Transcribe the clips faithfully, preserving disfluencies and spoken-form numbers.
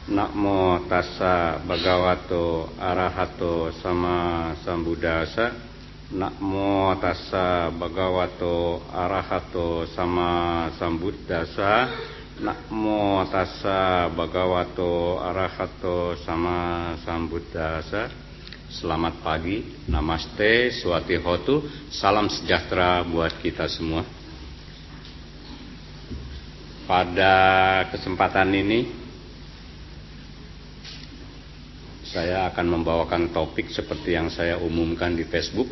Namo tassa bhagavato arahato sama sambuddhassa. Namo tassa bhagavato arahato sama sambuddhassa. Namo tassa bhagavato arahato sama sambuddhassa. Selamat pagi, namaste, swatihotu, salam sejahtera buat kita semua. Pada kesempatan ini saya akan membawakan topik seperti yang saya umumkan di Facebook.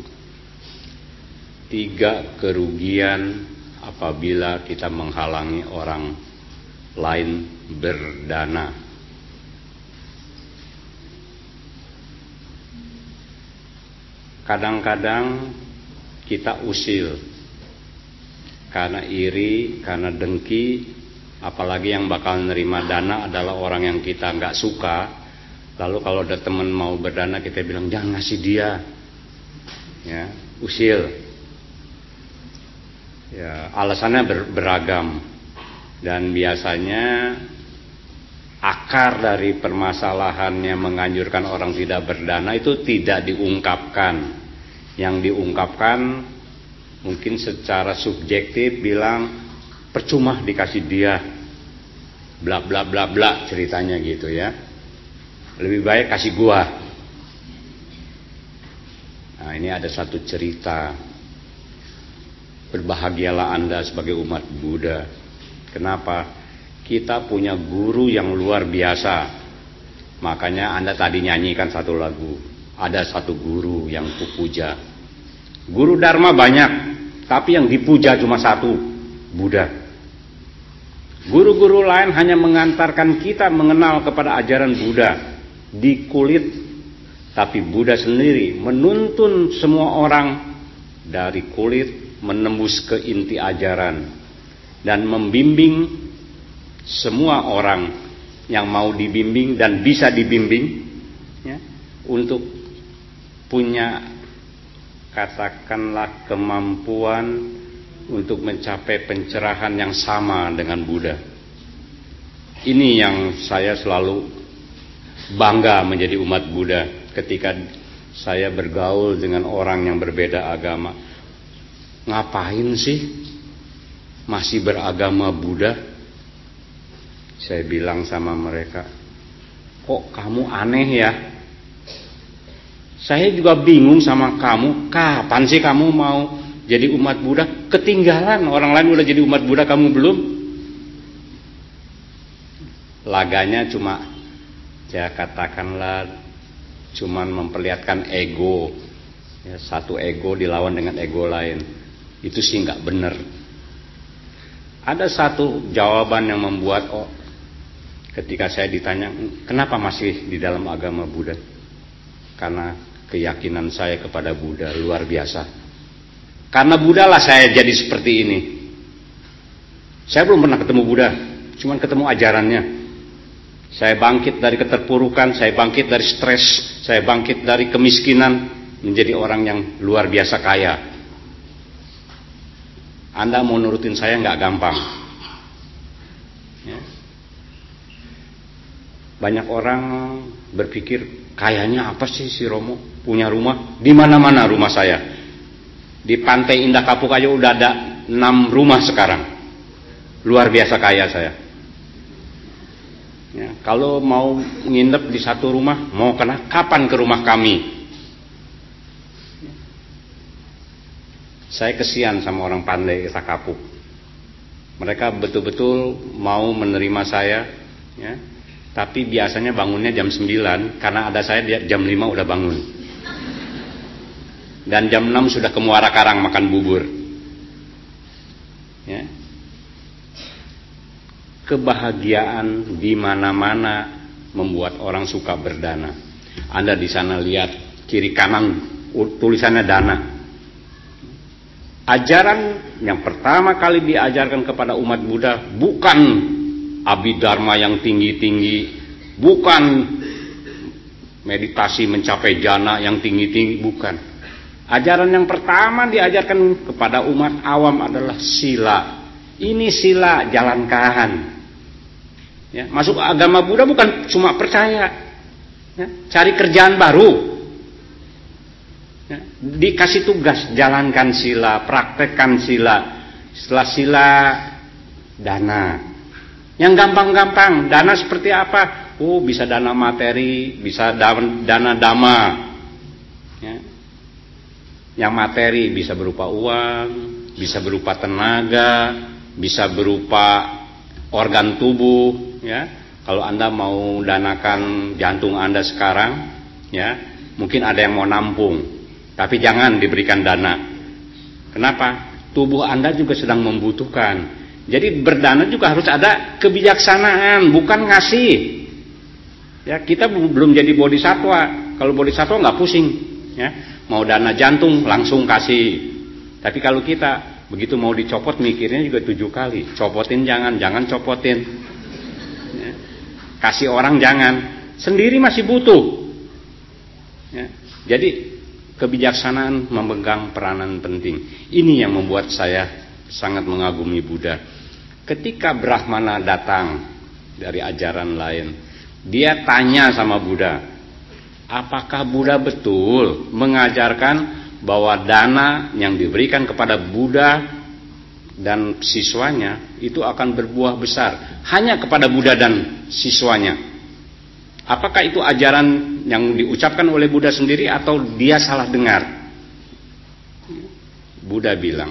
Tiga kerugian apabila kita menghalangi orang lain berdana. Kadang-kadang kita usil karena iri, karena dengki, apalagi yang bakal nerima dana adalah orang yang kita nggak suka. Lalu kalau ada teman mau berdana kita bilang jangan ngasih dia, ya, usil. Ya, alasannya ber, beragam dan biasanya akar dari permasalahannya menganjurkan orang tidak berdana itu tidak diungkapkan. Yang diungkapkan mungkin secara subjektif bilang percuma dikasih dia, bla bla bla bla ceritanya gitu ya. Lebih baik kasih gua. Nah, ini ada satu cerita. Berbahagialah Anda sebagai umat Buddha. Kenapa? Kita punya guru yang luar biasa. Makanya Anda tadi nyanyikan satu lagu. Ada satu guru yang kupuja. Guru Dharma banyak, tapi yang dipuja cuma satu, Buddha. Guru-guru lain hanya mengantarkan kita mengenal kepada ajaran Buddha di kulit, tapi Buddha sendiri menuntun semua orang dari kulit menembus ke inti ajaran dan membimbing semua orang yang mau dibimbing dan bisa dibimbing, ya, untuk punya katakanlah kemampuan untuk mencapai pencerahan yang sama dengan Buddha. Ini yang saya selalu bangga menjadi umat Buddha ketika saya bergaul dengan orang yang berbeda agama. Ngapain sih masih beragama Buddha? Saya bilang sama mereka, kok kamu aneh ya? Saya juga bingung sama kamu. Kapan sih kamu mau jadi umat Buddha? Ketinggalan, orang lain udah jadi umat Buddha, kamu belum. Laganya cuma, ya katakanlah, cuman memperlihatkan ego, ya, satu ego dilawan dengan ego lain. Itu sih nggak benar. Ada satu jawaban yang membuat, oh, ketika saya ditanya kenapa masih di dalam agama Buddha, karena keyakinan saya kepada Buddha luar biasa. Karena Buddha lah saya jadi seperti ini. Saya belum pernah ketemu Buddha, cuman ketemu ajarannya. Saya bangkit dari keterpurukan, saya bangkit dari stres, saya bangkit dari kemiskinan menjadi orang yang luar biasa kaya. Anda mau nurutin saya nggak gampang. Ya. Banyak orang berpikir kayaknya apa sih si Romo punya rumah di mana-mana rumah saya. Di Pantai Indah Kapuk aja udah ada enam rumah sekarang. Luar biasa kaya saya. Ya, kalau mau nginep di satu rumah, mau kena kapan ke rumah kami? Saya kesian sama orang Pantai Indah Kapuk. Mereka betul-betul mau menerima saya, ya. Tapi biasanya bangunnya jam sembilan, karena ada saya jam lima udah bangun. Dan jam enam sudah ke Muara Karang makan bubur. Ya. Kebahagiaan di mana-mana membuat orang suka berdana. Anda di sana lihat kiri kanan tulisannya dana. Ajaran yang pertama kali diajarkan kepada umat Buddha bukan abhidharma yang tinggi-tinggi, bukan meditasi mencapai jana yang tinggi-tinggi, bukan. Ajaran yang pertama diajarkan kepada umat awam adalah sila. Ini sila, jalankan. Ya, masuk agama Buddha bukan cuma percaya, ya, cari kerjaan baru. Ya, dikasih tugas, jalankan sila, praktekkan sila. Setelah sila, dana. Yang gampang-gampang, dana seperti apa? Oh, bisa dana materi, bisa dana dhamma. Ya. Yang materi bisa berupa uang, bisa berupa tenaga, bisa berupa organ tubuh. Ya. Kalau Anda mau danakan jantung Anda sekarang, ya, mungkin ada yang mau nampung. Tapi jangan diberikan dana. Kenapa? Tubuh Anda juga sedang membutuhkan. Jadi berdana juga harus ada kebijaksanaan, bukan ngasih. Ya, kita belum jadi bodhisatwa. Kalau bodhisatwa nggak pusing. Ya, mau dana jantung langsung kasih. Tapi kalau kita begitu mau dicopot mikirnya juga tujuh kali. Copotin jangan, jangan copotin. Ya, kasih orang jangan. Sendiri masih butuh. Ya, jadi kebijaksanaan memegang peranan penting. Ini yang membuat saya sangat mengagumi Buddha. Ketika Brahmana datang dari ajaran lain, dia tanya sama Buddha, apakah Buddha betul mengajarkan bahwa dana yang diberikan kepada Buddha dan siswanya itu akan berbuah besar hanya kepada Buddha dan siswanya? Apakah itu ajaran yang diucapkan oleh Buddha sendiri atau dia salah dengar? Buddha bilang,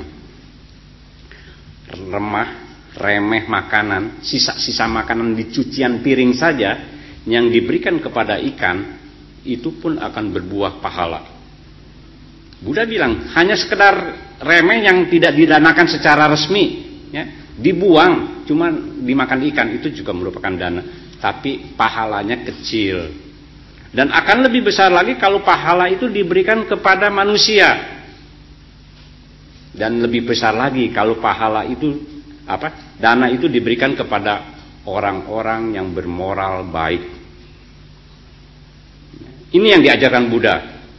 remah, remeh makanan, sisa-sisa makanan di cucian piring saja yang diberikan kepada ikan, itu pun akan berbuah pahala. Buddha bilang, hanya sekedar remeh yang tidak didanakan secara resmi, ya, dibuang, cuma dimakan ikan, itu juga merupakan dana. Tapi pahalanya kecil. Dan akan lebih besar lagi kalau pahala itu diberikan kepada manusia. Dan lebih besar lagi kalau pahala itu apa? Dana itu diberikan kepada orang-orang yang bermoral baik. Ini yang diajarkan Buddha.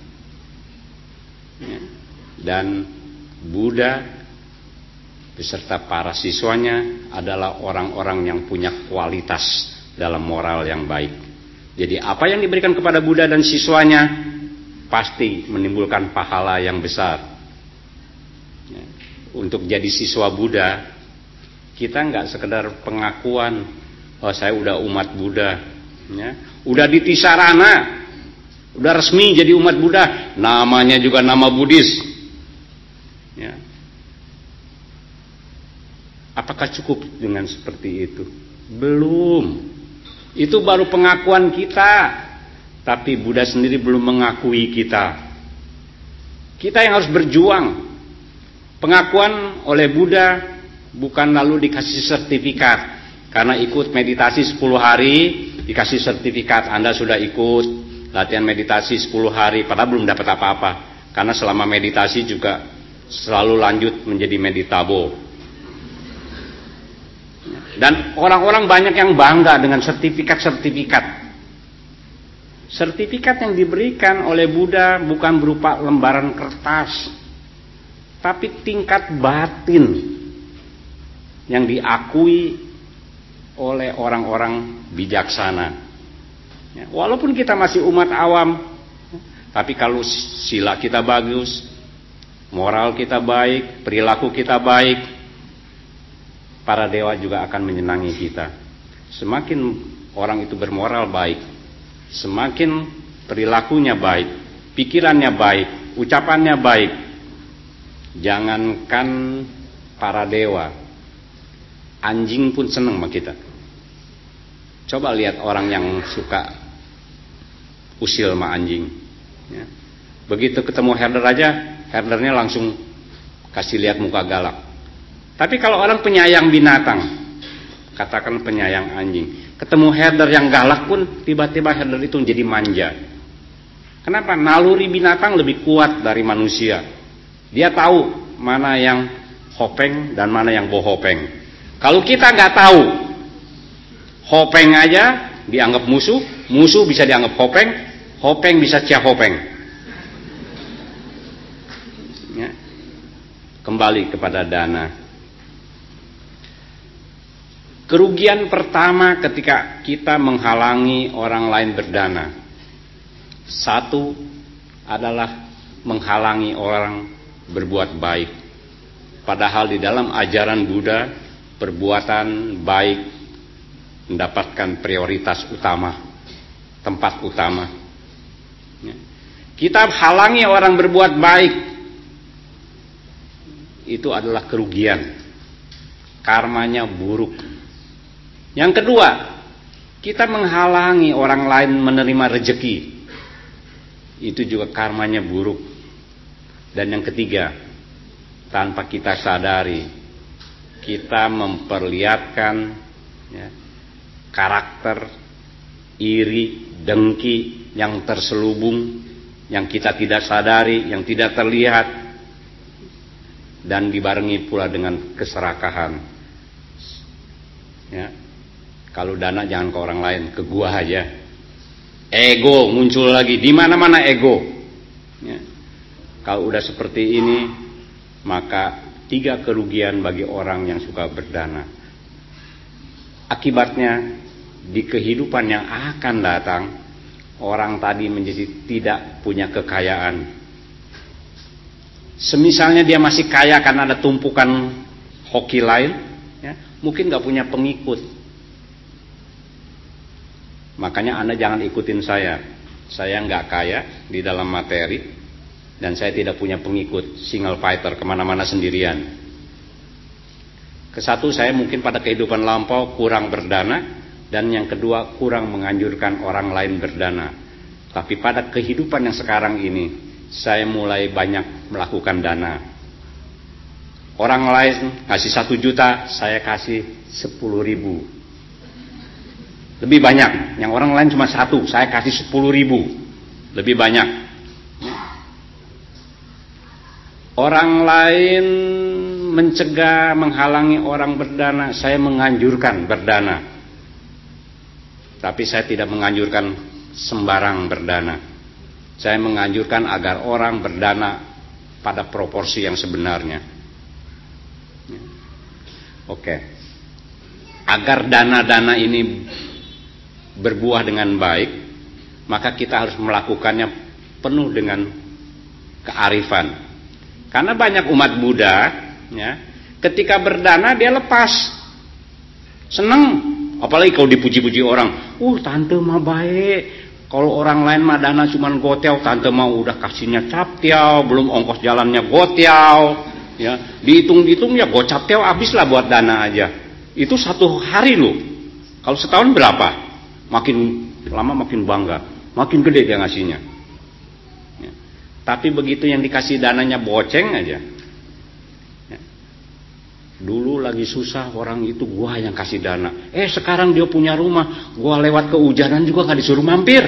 Dan Buddha beserta para siswanya adalah orang-orang yang punya kualitas dalam moral yang baik. Jadi apa yang diberikan kepada Buddha dan siswanya pasti menimbulkan pahala yang besar. Untuk jadi siswa Buddha, kita nggak sekedar pengakuan, oh saya udah umat Buddha, ya, udah ditisarana, udah resmi jadi umat Buddha, namanya juga nama Buddhis. Ya. Apakah cukup dengan seperti itu? Belum. Itu baru pengakuan kita. Tapi Buddha sendiri belum mengakui kita. Kita yang harus berjuang. Pengakuan oleh Buddha bukan lalu dikasih sertifikat. Karena ikut meditasi sepuluh hari, dikasih sertifikat. Anda sudah ikut latihan meditasi sepuluh hari, padahal belum dapat apa-apa. Karena selama meditasi juga selalu lanjut menjadi meditabo. Dan orang-orang banyak yang bangga dengan sertifikat-sertifikat. Sertifikat yang diberikan oleh Buddha bukan berupa lembaran kertas, tapi tingkat batin yang diakui oleh orang-orang bijaksana. Ya, walaupun kita masih umat awam, tapi kalau sila kita bagus, moral kita baik, perilaku kita baik, para dewa juga akan menyenangi kita. Semakin orang itu bermoral baik, semakin perilakunya baik, pikirannya baik, ucapannya baik. Jangankan para dewa, anjing pun senang sama kita. Coba lihat orang yang suka usil sama anjing. Ya. Begitu ketemu herder aja, herdernya langsung kasih lihat muka galak. Tapi kalau orang penyayang binatang, katakan penyayang anjing, ketemu herder yang galak pun tiba-tiba herder itu menjadi manja. Kenapa? Naluri binatang lebih kuat dari manusia. Dia tahu mana yang hopeng dan mana yang bohopeng. Kalau kita nggak tahu, hopeng aja dianggap musuh, musuh bisa dianggap hopeng, hopeng bisa cia hopeng. Ya. Kembali kepada dana. Kerugian pertama ketika kita menghalangi orang lain berdana, satu adalah menghalangi orang berbuat baik. Padahal di dalam ajaran Buddha, perbuatan baik mendapatkan prioritas utama, tempat utama. Kita halangi orang berbuat baik, itu adalah kerugian, karmanya buruk. Yang kedua, kita menghalangi orang lain menerima rezeki, itu juga karmanya buruk. Dan yang ketiga, tanpa kita sadari, kita memperlihatkan ya, karakter iri, dengki yang terselubung, yang kita tidak sadari, yang tidak terlihat, dan dibarengi pula dengan keserakahan. Ya, kalau dana jangan ke orang lain, ke gua aja. Ego muncul lagi, di mana-mana ego. Ya. Kalau udah seperti ini, maka tiga kerugian bagi orang yang suka berdana. Akibatnya di kehidupan yang akan datang, orang tadi menjadi tidak punya kekayaan. Semisalnya dia masih kaya karena ada tumpukan hoki lain, ya, mungkin gak punya pengikut. Makanya Anda jangan ikutin saya. Saya nggak kaya di dalam materi, dan saya tidak punya pengikut, single fighter, kemana-mana sendirian. Kesatu, saya mungkin pada kehidupan lampau kurang berdana, dan yang kedua kurang menganjurkan orang lain berdana. Tapi pada kehidupan yang sekarang ini, saya mulai banyak melakukan dana. Orang lain kasih satu juta, saya kasih sepuluh ribu. Lebih banyak. Yang orang lain cuma satu, saya kasih sepuluh ribu. Lebih banyak. Orang lain mencegah, menghalangi orang berdana, saya menganjurkan berdana. Tapi saya tidak menganjurkan sembarang berdana. Saya menganjurkan agar orang berdana pada proporsi yang sebenarnya. Oke. Agar dana-dana ini berbuah dengan baik, maka kita harus melakukannya penuh dengan kearifan. Karena banyak umat Buddha, ya, ketika berdana dia lepas, seneng. Apalagi kalau dipuji-puji orang, uh tante mah baik. Kalau orang lain mah dana cuman gotiau, tante mah udah kasihnya captiau, belum ongkos jalannya gotiau, ya, dihitung-hitung ya gocaptiau habislah buat dana aja. Itu satu hari loh. Kalau setahun berapa? Makin lama makin bangga, makin gede dia ngasihnya. Ya. Tapi begitu yang dikasih dananya boceng aja. Ya. Dulu lagi susah orang itu, gua yang kasih dana. Eh sekarang dia punya rumah, gua lewat kehujanan juga gak disuruh mampir.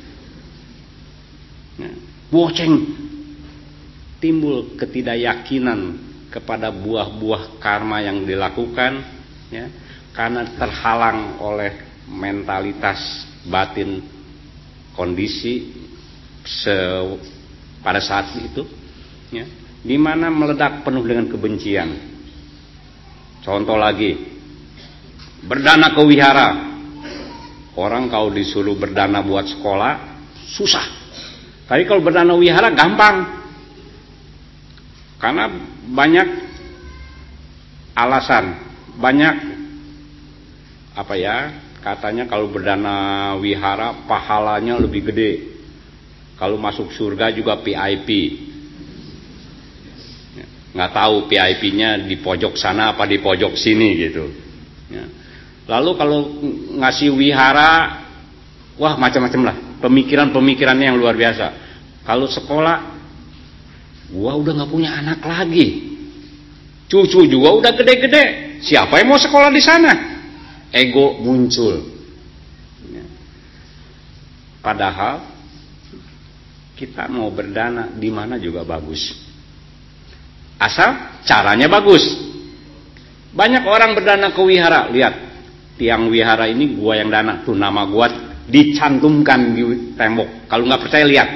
Ya. Boceng. Timbul ketidakyakinan kepada buah-buah karma yang dilakukan, ya, karena terhalang oleh mentalitas batin kondisi se, pada saat itu, ya, di mana meledak penuh dengan kebencian. Contoh lagi, berdana ke wihara. Orang kalau disuruh berdana buat sekolah susah, tapi kalau berdana wihara gampang, karena banyak alasan, banyak apa ya, katanya kalau berdana wihara pahalanya lebih gede. Kalau masuk surga juga V I P. Nggak tahu V I P-nya di pojok sana apa di pojok sini gitu. Lalu kalau ngasih wihara, wah macam-macam lah. Pemikiran-pemikirannya yang luar biasa. Kalau sekolah, gua udah nggak punya anak lagi. Cucu juga udah gede-gede. Siapa yang mau sekolah di sana? Ego muncul. Padahal kita mau berdana di mana juga bagus, asal caranya bagus. Banyak orang berdana ke wihara, lihat tiang wihara ini gua yang dana, tuh nama gua dicantumkan di tembok. Kalau nggak percaya lihat.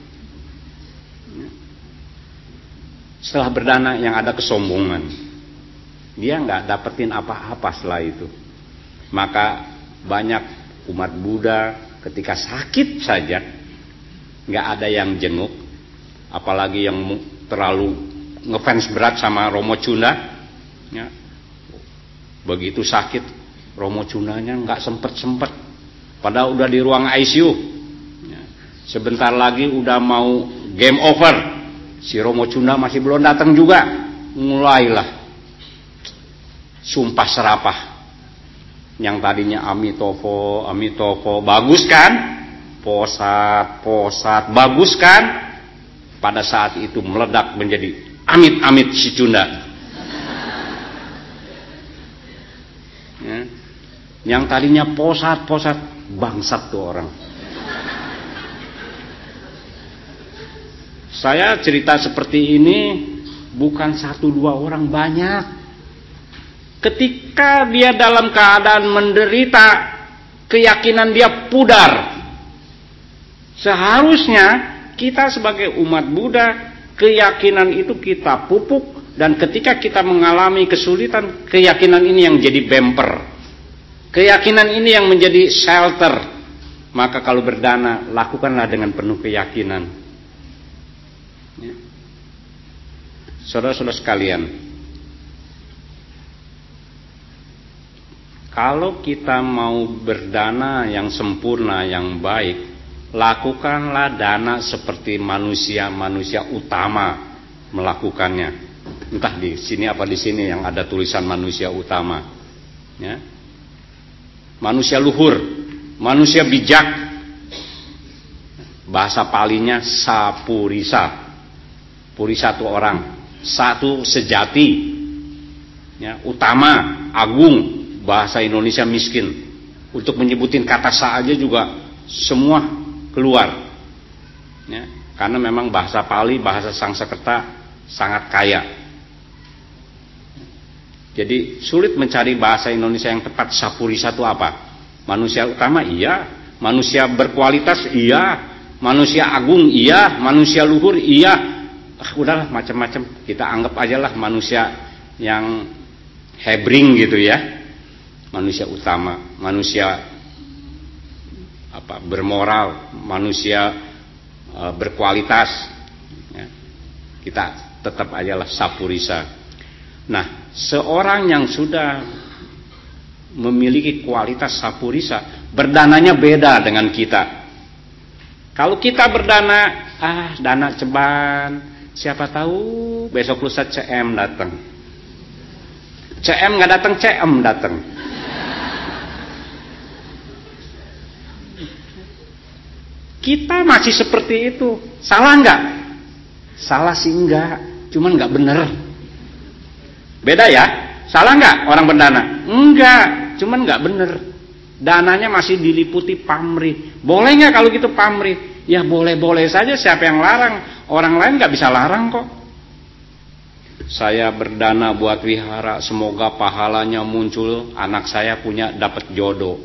Setelah berdana yang ada kesombongan, dia nggak dapetin apa-apa setelah itu. Maka banyak umat Buddha ketika sakit saja nggak ada yang jenguk, apalagi yang terlalu ngefans berat sama Romo Cunda, ya. Begitu sakit Romo Cundanya nggak sempet-sempet, padahal udah di ruang I C U, ya. Sebentar lagi udah mau game over, si Romo Cunda masih belum datang juga. Mulailah sumpah serapah. Yang tadinya Amitofo, Amitofo, bagus kan? Posat, posat, bagus kan? Pada saat itu meledak menjadi amit-amit si Cunda. Ya. Yang tadinya posat, posat, bangsat tuh orang. Saya cerita seperti ini bukan satu dua orang, banyak. Ketika dia dalam keadaan menderita, keyakinan dia pudar. Seharusnya kita sebagai umat Buddha, keyakinan itu kita pupuk, dan ketika kita mengalami kesulitan, keyakinan ini yang jadi bumper, keyakinan ini yang menjadi shelter. Maka kalau berdana, lakukanlah dengan penuh keyakinan, ya. Saudara-saudara sekalian, kalau kita mau berdana yang sempurna, yang baik, lakukanlah dana seperti manusia-manusia utama melakukannya. Entah di sini apa di sini yang ada tulisan manusia utama, ya. Manusia luhur, manusia bijak, bahasa Palinya sapurisa. Purisa itu orang, satu sejati, ya, utama, agung. Bahasa Indonesia miskin. Untuk menyebutin kata sa aja juga semua keluar, ya, karena memang bahasa Pali, bahasa Sanskerta sangat kaya. Jadi sulit mencari bahasa Indonesia yang tepat. Sapurisa itu apa? Manusia utama iya, manusia berkualitas iya, manusia agung iya, manusia luhur iya. Ah, udahlah macam-macam, kita anggap aja lah manusia yang hebring gitu ya. Manusia utama, manusia apa, bermoral, manusia e, berkualitas, ya. Kita tetap ajalah sapurisa. Nah, seorang yang sudah memiliki kualitas sapurisa, berdananya beda dengan kita. Kalau kita berdana, ah dana ceban, siapa tahu besok lusa C M datang. C M nggak datang, C M datang. Kita masih seperti itu. Salah enggak? Salah sih enggak, cuman enggak bener. Beda ya? Salah enggak orang berdana? Enggak, cuman enggak bener. Dananya masih diliputi pamrih. Boleh enggak kalau gitu pamrih? Ya boleh-boleh saja, siapa yang larang? Orang lain enggak bisa larang kok. Saya berdana buat wihara, semoga pahalanya muncul, anak saya punya dapat jodoh.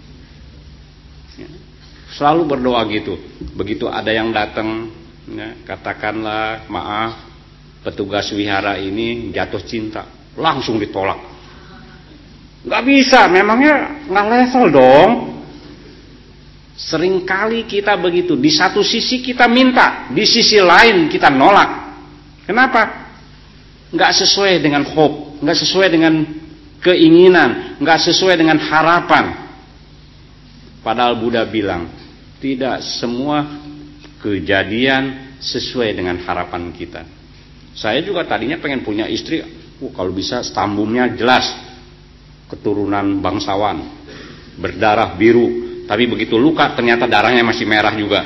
Selalu berdoa gitu. Begitu ada yang datang, ya, katakanlah maaf, petugas wihara ini jatuh cinta, langsung ditolak. Gak bisa, memangnya nggak level dong. Seringkali kita begitu. Di satu sisi kita minta, di sisi lain kita nolak. Kenapa? Nggak sesuai dengan hope, nggak sesuai dengan keinginan, nggak sesuai dengan harapan. Padahal Buddha bilang, tidak semua kejadian sesuai dengan harapan kita. Saya juga tadinya pengen punya istri, uh, kalau bisa stambumnya jelas, keturunan bangsawan, berdarah biru. Tapi begitu luka ternyata darahnya masih merah juga.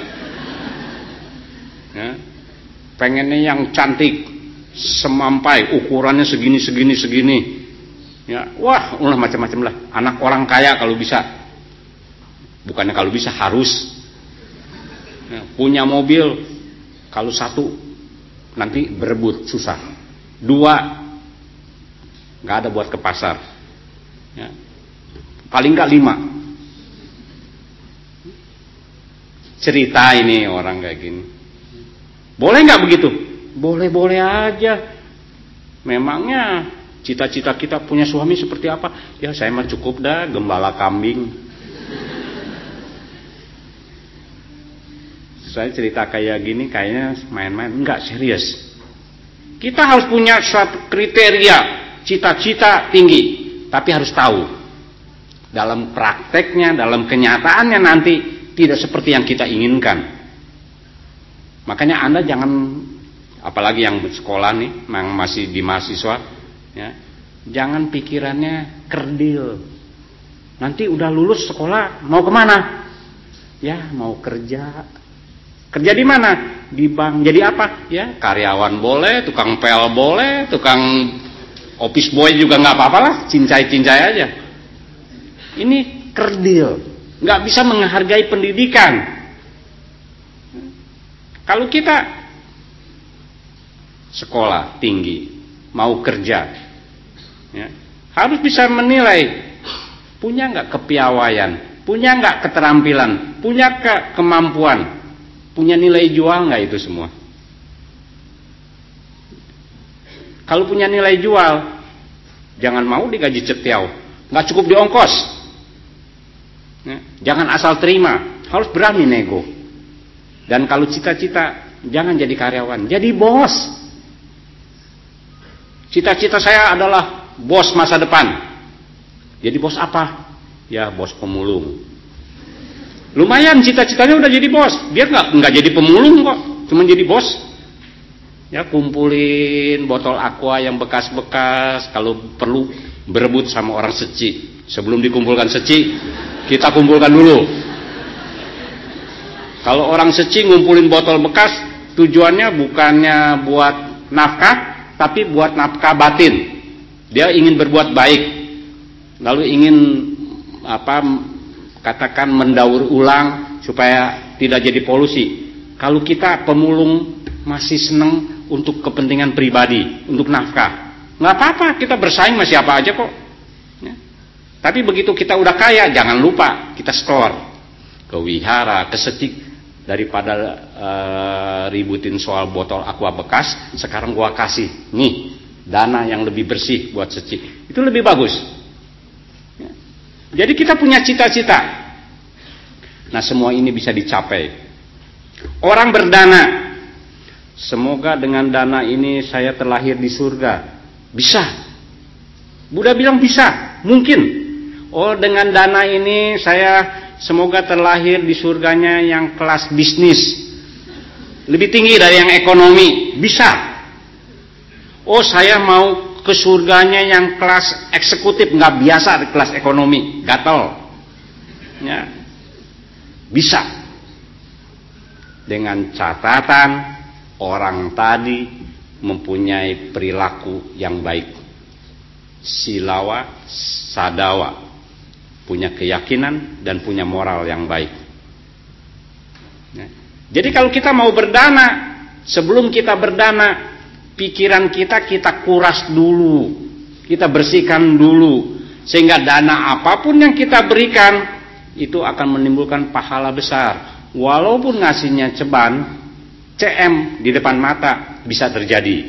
Ya. Pengennya yang cantik, semampai, ukurannya segini segini segini. Ya, wah, ulah macam-macam lah. Anak orang kaya kalau bisa. Bukannya kalau bisa, harus. Ya, punya mobil, kalau satu nanti berebut susah, dua nggak ada buat ke pasar, ya. Paling nggak lima. Cerita ini orang kayak gini, boleh nggak begitu? Boleh-boleh aja. Memangnya Cita-cita kita punya suami seperti apa? Ya saya mah cukup dah gembala kambing. Saya cerita kayak gini kayaknya main-main. Enggak, serius. Kita harus punya suatu kriteria, cita-cita tinggi. Tapi harus tahu, dalam prakteknya, dalam kenyataannya nanti tidak seperti yang kita inginkan. Makanya Anda jangan, apalagi yang sekolah nih, yang masih di mahasiswa, ya, jangan pikirannya kerdil. Nanti udah lulus sekolah mau kemana? Ya mau kerja. Kerja di mana? Di bank. Jadi apa? Ya karyawan boleh, tukang pel boleh, tukang office boy juga nggak apa-apa lah, cincai-cincai aja. Ini kerdil, nggak bisa menghargai pendidikan. Kalau kita sekolah tinggi, mau kerja, ya, harus bisa menilai punya nggak kepiawaian, punya nggak keterampilan, punya ke kemampuan, punya nilai jual nggak itu semua. Kalau punya nilai jual, jangan mau digaji cetiau, nggak cukup di ongkos. Ya, jangan asal terima, harus berani nego. Dan kalau cita-cita, jangan jadi karyawan, jadi bos. Cita-cita saya adalah bos masa depan. Jadi bos apa? Ya bos pemulung. Lumayan cita-citanya udah jadi bos. Dia nggak nggak jadi pemulung kok, cuma jadi bos. Ya kumpulin botol aqua yang bekas-bekas, kalau perlu berebut sama orang seci. Sebelum dikumpulkan seci, kita kumpulkan dulu. Kalau orang seci ngumpulin botol bekas, tujuannya bukannya buat nafkah, tapi buat nafkah batin. Dia ingin berbuat baik, lalu ingin apa? Katakan mendaur ulang supaya tidak jadi polusi. Kalau kita pemulung masih senang untuk kepentingan pribadi, untuk nafkah, nggak apa-apa, kita bersaing sama siapa aja kok. Ya. Tapi begitu kita udah kaya, jangan lupa kita store ke wihara, ke seti. Daripada uh, ributin soal botol aqua bekas, sekarang gua kasih nih dana yang lebih bersih buat seci. Itu lebih bagus. Ya. Jadi kita punya cita-cita. Nah semua ini bisa dicapai. Orang berdana, semoga dengan dana ini saya terlahir di surga. Bisa. Buddha bilang bisa, mungkin. Oh dengan dana ini saya semoga terlahir di surganya yang kelas bisnis, lebih tinggi dari yang ekonomi. Bisa. Oh saya mau ke surganya yang kelas eksekutif, nggak biasa di kelas ekonomi, gatel. Ya. Bisa. Dengan catatan orang tadi mempunyai perilaku yang baik. Silawa, sadawa. Punya keyakinan dan punya moral yang baik. Ya. Jadi kalau kita mau berdana, sebelum kita berdana, pikiran kita kita kuras dulu, kita bersihkan dulu, sehingga dana apapun yang kita berikan itu akan menimbulkan pahala besar. Walaupun ngasihnya ceban, C M di depan mata bisa terjadi.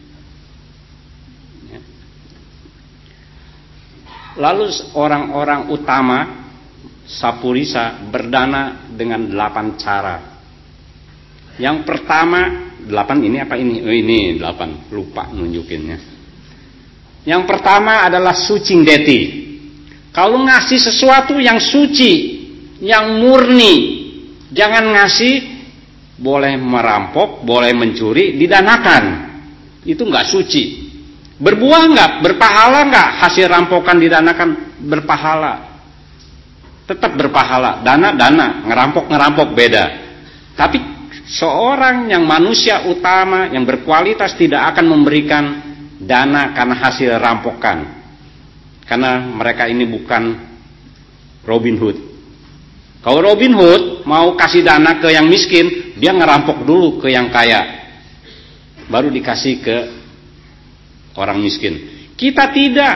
Lalu orang-orang utama Sapurisa berdana dengan delapan cara. Yang pertama, delapan ini apa ini? Oh ini delapan, lupa nunjukinnya. Yang pertama adalah sucing deti. Kalau ngasih sesuatu yang suci, yang murni, jangan ngasih boleh merampok, boleh mencuri, didanakan. Itu nggak suci. Berbuah enggak? Berpahala enggak? Hasil rampokan didanakan berpahala. Tetap berpahala. Dana, dana. Ngerampok, ngerampok beda. Tapi seorang yang manusia utama, yang berkualitas tidak akan memberikan dana karena hasil rampokan. Karena mereka ini bukan Robin Hood. Kalau Robin Hood mau kasih dana ke yang miskin, dia ngerampok dulu ke yang kaya. Baru dikasih ke orang miskin. Kita tidak.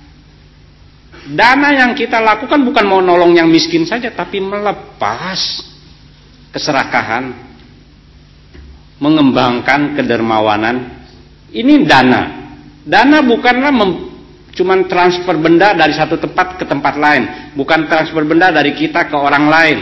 Dana yang kita lakukan bukan mau nolong yang miskin saja, tapi melepas keserakahan, mengembangkan kedermawanan. Ini dana. Dana bukanlah mem- cuman transfer benda dari satu tempat ke tempat lain, bukan transfer benda dari kita ke orang lain,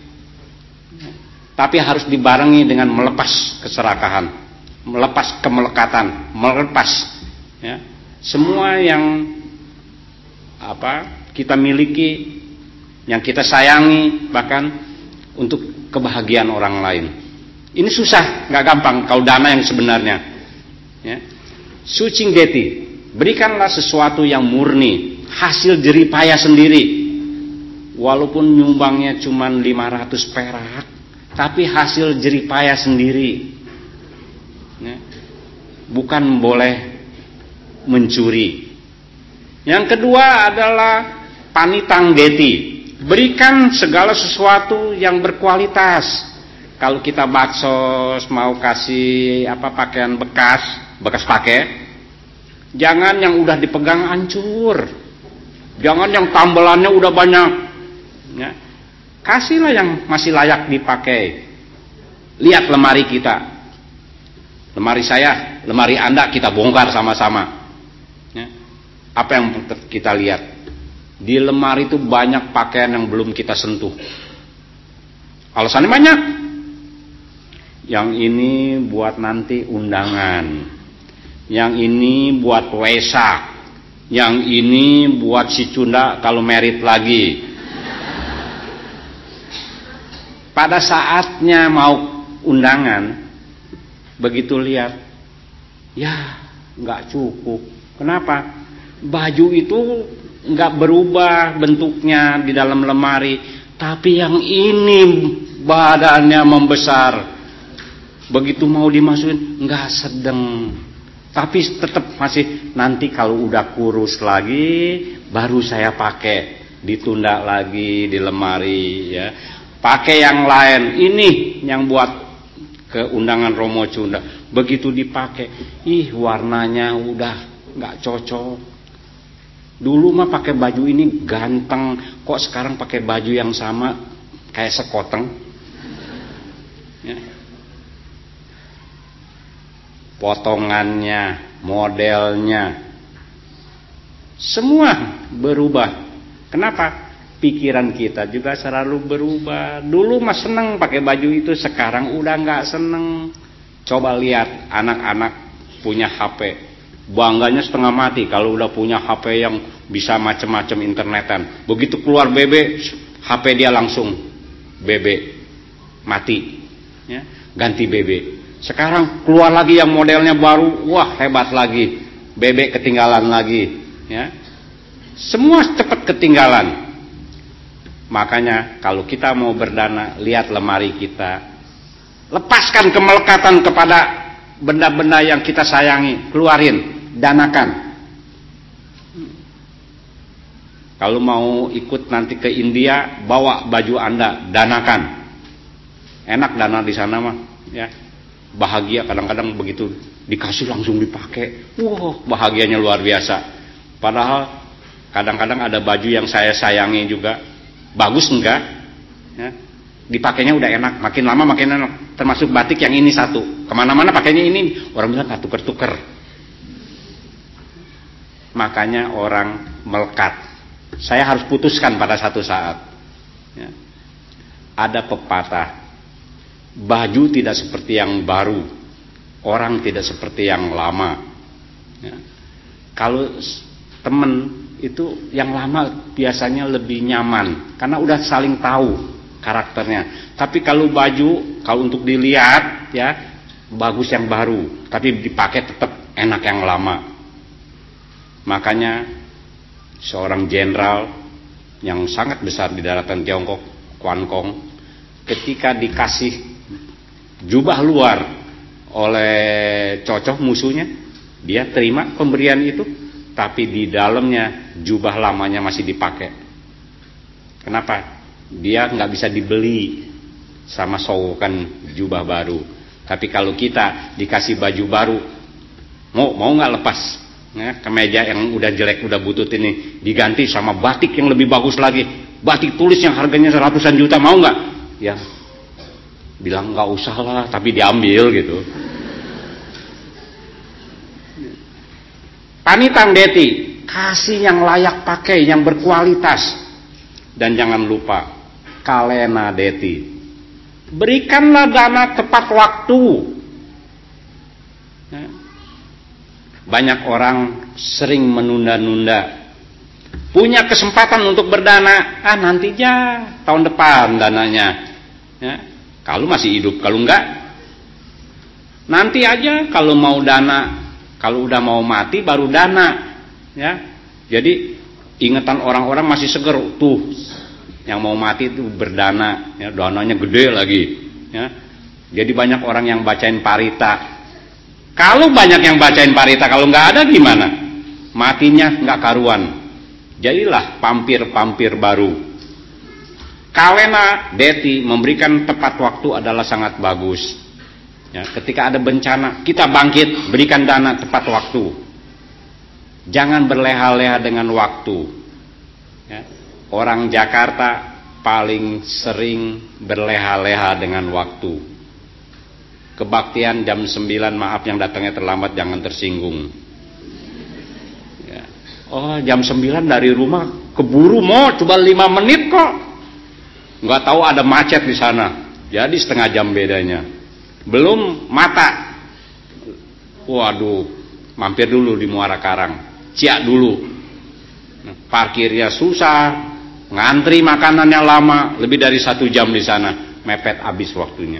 tapi harus dibarengi dengan melepas keserakahan, melepas kemelekatan, melepas ya, semua yang apa kita miliki, yang kita sayangi, bahkan untuk kebahagiaan orang lain. Ini susah, nggak gampang kalau dana yang sebenarnya. Ya. Sucing deti, berikanlah sesuatu yang murni, hasil jerih payah sendiri. Walaupun nyumbangnya cuma lima ratus perak, tapi hasil jerih payah sendiri. Ya. Bukan boleh mencuri. Yang kedua adalah panitang deti, berikan segala sesuatu yang berkualitas. Kalau kita baksos mau kasih apa pakaian bekas, bekas pakai, jangan yang udah dipegang hancur, jangan yang tambelannya udah banyak. Ya. Kasihlah yang masih layak dipakai. Lihat lemari kita, lemari saya, lemari Anda, kita bongkar sama-sama. Ya. Apa yang kita lihat? Di lemari itu banyak pakaian yang belum kita sentuh. Alasannya banyak. Yang ini buat nanti undangan, yang ini buat wesak, yang ini buat si Cunda kalau merit lagi. Pada saatnya mau undangan, begitu lihat, ya nggak cukup. Kenapa? Baju itu nggak berubah bentuknya di dalam lemari, tapi yang ini badannya membesar. Begitu mau dimasukin nggak sedang, tapi tetap masih nanti kalau udah kurus lagi baru saya pakai, ditunda lagi di lemari ya. Pakai yang lain, ini yang buat ke undangan Romo Cunda. Begitu dipakai, ih warnanya udah nggak cocok. Dulu mah pakai baju ini ganteng, kok sekarang pakai baju yang sama kayak sekoteng. Ya. Potongannya, modelnya, semua berubah. Kenapa? Pikiran kita juga selalu berubah. Dulu mah seneng pakai baju itu, sekarang udah nggak seneng. Coba lihat anak-anak punya H P, bangganya setengah mati kalau udah punya H P yang bisa macam-macam internetan. Begitu keluar B B, H P dia langsung B B mati, ya, ganti B B. Sekarang keluar lagi yang modelnya baru, wah hebat lagi, B B ketinggalan lagi, ya. Semua cepat ketinggalan. Makanya kalau kita mau berdana, lihat lemari kita, lepaskan kemelekatan kepada benda-benda yang kita sayangi, keluarin, danakan. Kalau mau ikut nanti ke India, bawa baju Anda, danakan. Enak dana di sana mah, ya. Bahagia kadang-kadang begitu dikasih langsung dipakai, wow bahagianya luar biasa. Padahal kadang-kadang ada baju yang saya sayangi juga, bagus enggak, ya, dipakainya udah enak, makin lama makin enak. Termasuk batik yang ini satu, kemana-mana pakainya ini, orang bilang nggak tuker-tuker. Makanya orang melekat. Saya harus putuskan pada satu saat, ya. Ada pepatah, baju tidak seperti yang baru, orang tidak seperti yang lama. Ya. Kalau temen itu yang lama biasanya lebih nyaman karena udah saling tahu karakternya. Tapi kalau baju, kalau untuk dilihat ya bagus yang baru, tapi dipakai tetap enak yang lama. Makanya seorang jenderal yang sangat besar di daratan Tiongkok, Quan Kong, ketika dikasih jubah luar oleh cocok musuhnya, dia terima pemberian itu, tapi di dalamnya jubah lamanya masih dipakai. Kenapa? Dia nggak bisa dibeli sama sowokan jubah baru. Tapi kalau kita dikasih baju baru, mau mau nggak lepas, ya, kemeja yang udah jelek udah butut ini diganti sama batik yang lebih bagus lagi, batik tulis yang harganya ratusan juta, mau nggak? Ya bilang nggak usah lah, tapi diambil gitu. Panitang deti, kasih yang layak pakai, yang berkualitas. Dan jangan lupa, kalena deti, berikanlah dana tepat waktu. Banyak orang sering menunda-nunda, punya kesempatan untuk berdana, ah nanti aja tahun depan dananya, ya, kalau masih hidup. Kalau enggak, nanti aja kalau mau dana, kalau udah mau mati baru dana, ya. Jadi ingatan orang-orang masih seger tuh, yang mau mati itu berdana, ya, dananya gede lagi, ya. Jadi banyak orang yang bacain parita. Kalau banyak yang bacain parita, kalau nggak ada gimana? Matinya nggak karuan. Jadilah pampir-pampir baru. Kalena deti, memberikan tepat waktu adalah sangat bagus. Ya, ketika ada bencana, kita bangkit, berikan dana tepat waktu. Jangan berleha-leha dengan waktu. Ya, orang Jakarta paling sering berleha-leha dengan waktu. Kebaktian jam sembilan, maaf yang datangnya terlambat jangan tersinggung. Ya. Oh, jam sembilan dari rumah keburu mau coba lima menit kok. Nggak tahu ada macet di sana. Jadi setengah jam bedanya. Belum mata. Waduh, mampir dulu di Muara Karang. Ciak dulu. Parkirnya susah, ngantri makanannya lama, lebih dari satu jam di sana. Mepet habis waktunya.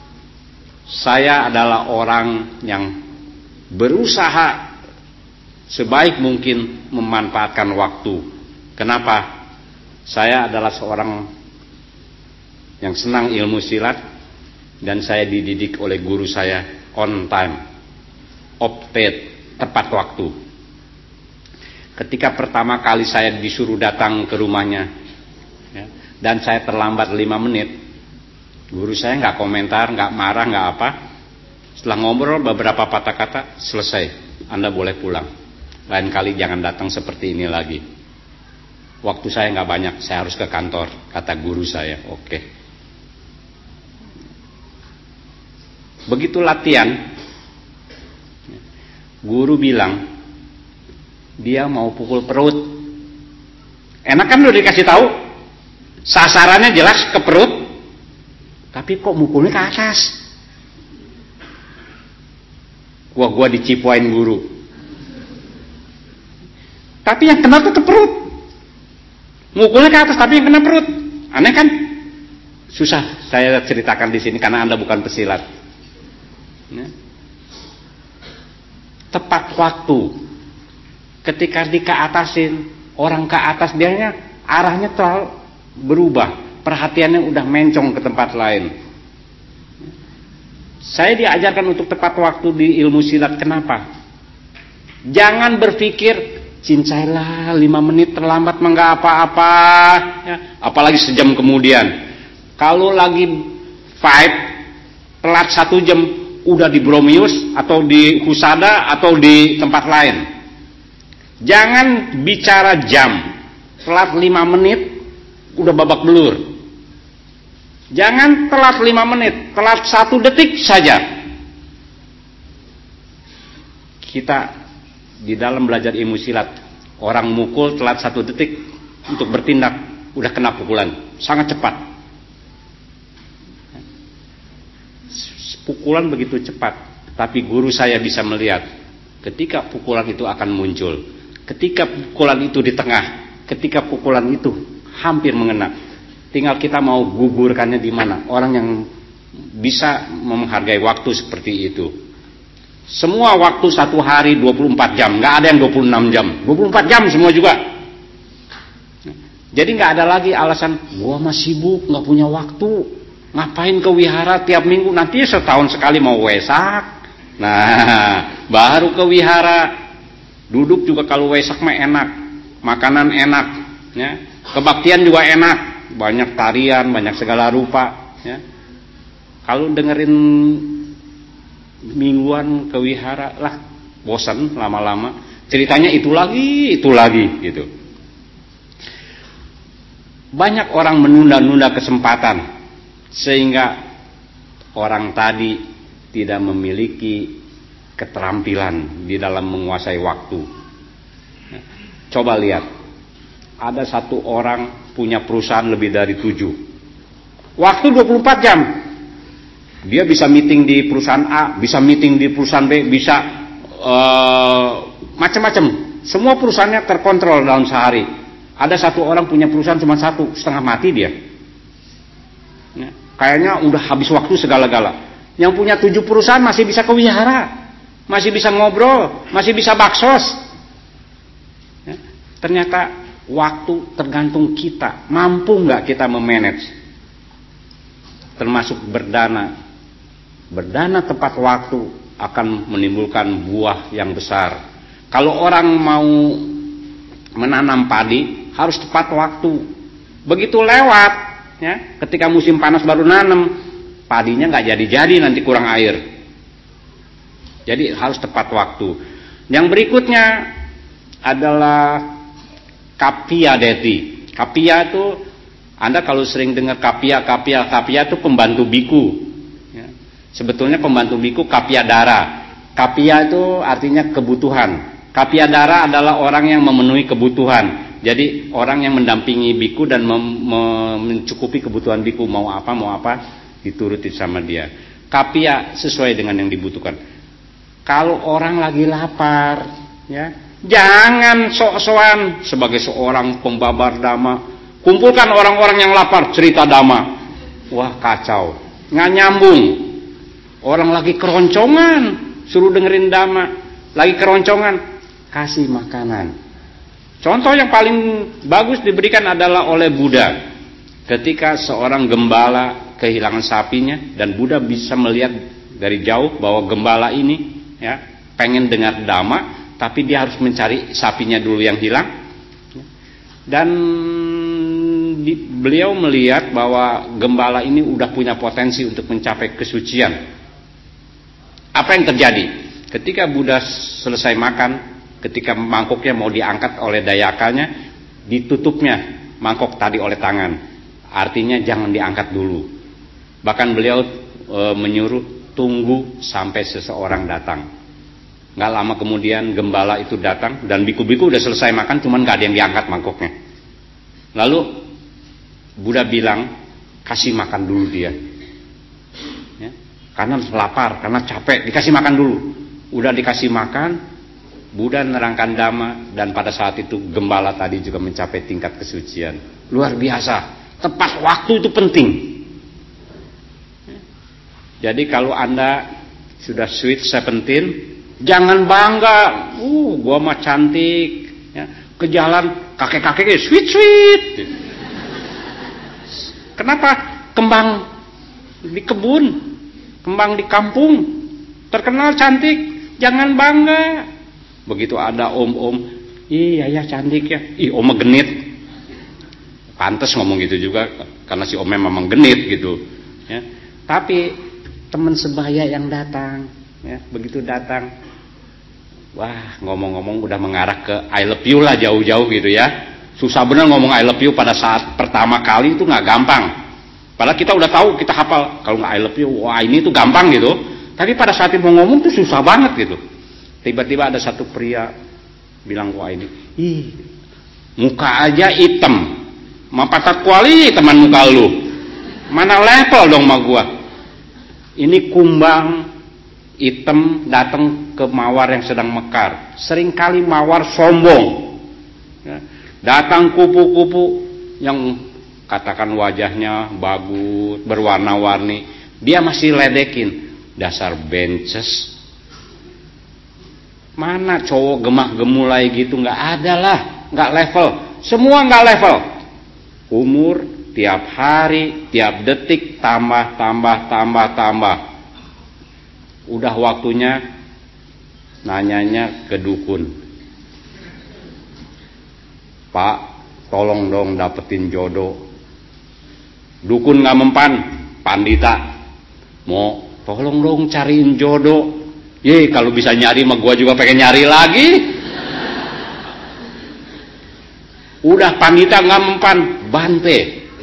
Saya adalah orang yang berusaha sebaik mungkin memanfaatkan waktu. Kenapa? Saya adalah seorang yang senang ilmu silat, dan saya dididik oleh guru saya on time, opted, tepat waktu. Ketika pertama kali saya disuruh datang ke rumahnya, ya, dan saya terlambat lima menit, guru saya nggak komentar, nggak marah, nggak apa. Setelah ngobrol beberapa patah kata, selesai, Anda boleh pulang. Lain kali jangan datang seperti ini lagi. Waktu saya nggak banyak, saya harus ke kantor, kata guru saya. Oke. Begitu latihan, guru bilang dia mau pukul perut. Enak kan udah dikasih tahu, sasarannya jelas ke perut. Tapi kok mukulnya ke atas? Gua gua dicipuain guru. Tapi yang kena tuh ke perut. Mukulnya ke atas tapi yang kena perut. Aneh kan? Susah saya ceritakan di sini karena Anda bukan pesilat. Ya. Tepat waktu. Ketika di ke atasin, orang ke atas dianya arahnya terlalu berubah. Perhatiannya udah mencong ke tempat lain. Saya diajarkan untuk tepat waktu di ilmu silat. Kenapa? Jangan berpikir cincailah lima menit terlambat mah nggak apa-apa, ya, apalagi sejam kemudian. Kalau lagi fight telat satu jam udah di Bromius atau di Husada atau di tempat lain. Jangan bicara jam, telat lima menit udah babak belur. Jangan telat lima menit, telat satu detik saja. Kita di dalam belajar ilmu silat, orang mukul telat satu detik untuk bertindak, udah kena pukulan, sangat cepat. Pukulan begitu cepat, tapi guru saya bisa melihat ketika pukulan itu akan muncul, ketika pukulan itu di tengah, ketika pukulan itu hampir mengena. Tinggal kita mau gugurkannya di mana. Orang yang bisa menghargai waktu seperti itu. Semua waktu satu hari dua puluh empat jam, nggak ada yang dua puluh enam jam. dua puluh empat jam semua juga. Jadi nggak ada lagi alasan, gua masih sibuk, nggak punya waktu. Ngapain ke wihara tiap minggu? Nanti setahun sekali mau wesak. Nah, baru ke wihara. Duduk juga kalau wesak mah enak. Makanan enak, ya. Kebaktian juga enak. Banyak tarian, banyak segala rupa, ya. Kalau dengerin mingguan ke wihara lah bosan lama-lama, ceritanya itu lagi, itu lagi gitu. Banyak orang menunda-nunda kesempatan sehingga orang tadi tidak memiliki keterampilan di dalam menguasai waktu. Coba lihat, ada satu orang punya perusahaan lebih dari tujuh. Waktu dua puluh empat jam. Dia bisa meeting di perusahaan A, bisa meeting di perusahaan B, bisa uh, macam-macam. Semua perusahaannya terkontrol dalam sehari. Ada satu orang punya perusahaan cuma satu, setengah mati dia. Ya, kayaknya udah habis waktu segala-gala. Yang punya tujuh perusahaan masih bisa ke wihara, masih bisa ngobrol, masih bisa baksos. Ya, ternyata waktu tergantung kita, mampu nggak kita memanage, termasuk berdana. Berdana tepat waktu akan menimbulkan buah yang besar. Kalau orang mau menanam padi harus tepat waktu. Begitu lewat, ya, ketika musim panas baru nanam, padinya nggak jadi-jadi, nanti kurang air. Jadi harus tepat waktu. Yang berikutnya adalah kapia deti. Kapia itu, Anda kalau sering dengar kapia, kapia, kapia itu pembantu biku. Ya. Sebetulnya pembantu biku kapia dara. Kapia itu artinya kebutuhan. Kapia dara adalah orang yang memenuhi kebutuhan. Jadi orang yang mendampingi biku dan mencukupi kebutuhan biku, mau apa mau apa dituruti sama dia. Kapia sesuai dengan yang dibutuhkan. Kalau orang lagi lapar, ya, jangan sok-sokan sebagai seorang pembabar dhamma. Kumpulkan orang-orang yang lapar, cerita dhamma. Wah, kacau, nggak nyambung. Orang lagi keroncongan, suruh dengerin dhamma. Lagi keroncongan, kasih makanan. Contoh yang paling bagus diberikan adalah oleh Buddha. Ketika seorang gembala kehilangan sapinya dan Buddha bisa melihat dari jauh bahwa gembala ini, ya, pengen dengar dhamma, tapi dia harus mencari sapinya dulu yang hilang. Dan di, beliau melihat bahwa gembala ini udah punya potensi untuk mencapai kesucian. Apa yang terjadi? Ketika Buddha selesai makan, ketika mangkoknya mau diangkat oleh dayakanya, ditutupnya mangkok tadi oleh tangan. Artinya jangan diangkat dulu. Bahkan beliau e, menyuruh tunggu sampai seseorang datang. Nggak lama kemudian gembala itu datang dan biku-biku udah selesai makan, cuman nggak ada yang diangkat mangkoknya. Lalu Buddha bilang, kasih makan dulu dia, ya, karena lapar, karena capek, dikasih makan dulu. Udah dikasih makan, Buddha menerangkan dhamma, dan pada saat itu gembala tadi juga mencapai tingkat kesucian. Luar biasa. Tepat waktu itu penting. Jadi kalau Anda sudah sweet seventeen, jangan bangga, uh, gua mah cantik, ya, ke jalan kakek-kakeknya sweet sweet. Kenapa? Kembang di kebun, kembang di kampung, terkenal cantik, jangan bangga. Begitu ada om-om, iya ya cantik ya, ih om genit. Pantes ngomong gitu juga karena si omnya memang genit gitu, ya. Tapi teman sebaya yang datang, ya, begitu datang, wah, ngomong-ngomong udah mengarah ke I love you lah jauh-jauh gitu ya. Susah bener ngomong I love you pada saat pertama kali itu nggak gampang. Padahal kita udah tahu, kita hafal kalau nggak I love you, wah ini tuh gampang gitu. Tapi pada saat mau ngomong tuh susah banget gitu. Tiba-tiba ada satu pria bilang, wah ini, ih, muka aja hitam. Mapatat kuali teman muka lu. Mana level dong sama gua. Ini kumbang hitam datang ke mawar yang sedang mekar. Seringkali mawar sombong, ya, datang kupu-kupu yang katakan wajahnya bagus, berwarna-warni, dia masih ledekin. Dasar bences. Mana cowok gemah-gemulai gitu, nggak ada lah, nggak level. Semua nggak level. Umur tiap hari, tiap detik tambah, tambah, tambah, tambah. Udah waktunya nanyanya ke dukun. Pak, tolong dong dapetin jodoh. Dukun nggak mempan, pandita mau tolong dong cariin jodoh. Ye, kalau bisa nyari mah gua juga pengen nyari lagi. Udah pandita nggak mempan, Bante,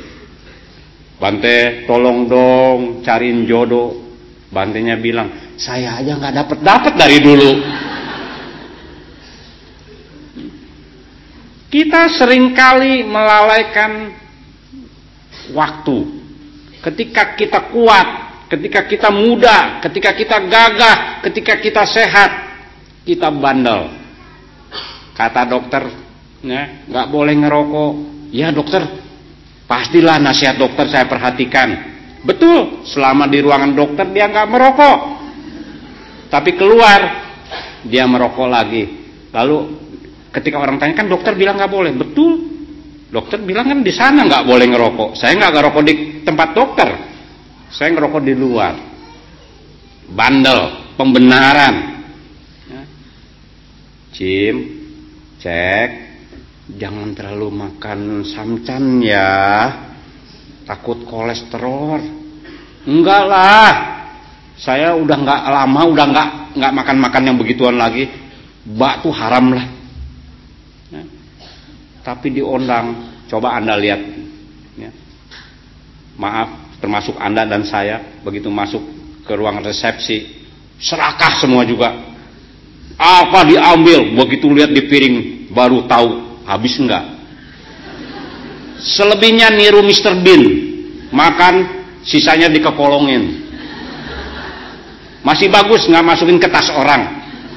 Bante tolong dong cariin jodoh. Bantenya bilang, saya aja nggak dapet dapet dari dulu. Kita seringkali melalaikan waktu. Ketika kita kuat, ketika kita muda, ketika kita gagah, ketika kita sehat, kita bandel. Kata dokter, ya, nggak boleh ngerokok. Ya dokter, pastilah nasihat dokter saya perhatikan. Betul, selama di ruangan dokter dia nggak merokok. Tapi keluar, dia merokok lagi. Lalu ketika orang tanya, kan dokter bilang nggak boleh. Betul, dokter bilang kan di sana nggak boleh ngerokok. Saya nggak ngerokok di tempat dokter, saya ngerokok di luar. Bandel, pembenaran. Ya. Jim, cek, jangan terlalu makan samcan ya, takut kolesterol. Enggak lah, saya udah nggak lama, udah nggak nggak makan-makan yang begituan lagi. Bak tuh haram lah. Ya. Tapi diundang, coba Anda lihat. Ya. Maaf, termasuk Anda dan saya, begitu masuk ke ruang resepsi, serakah semua juga. Apa diambil, begitu lihat di piring baru tahu habis enggak. Selebihnya niru mister Bean, makan sisanya dikekolongin. Masih bagus nggak masukin ke tas orang.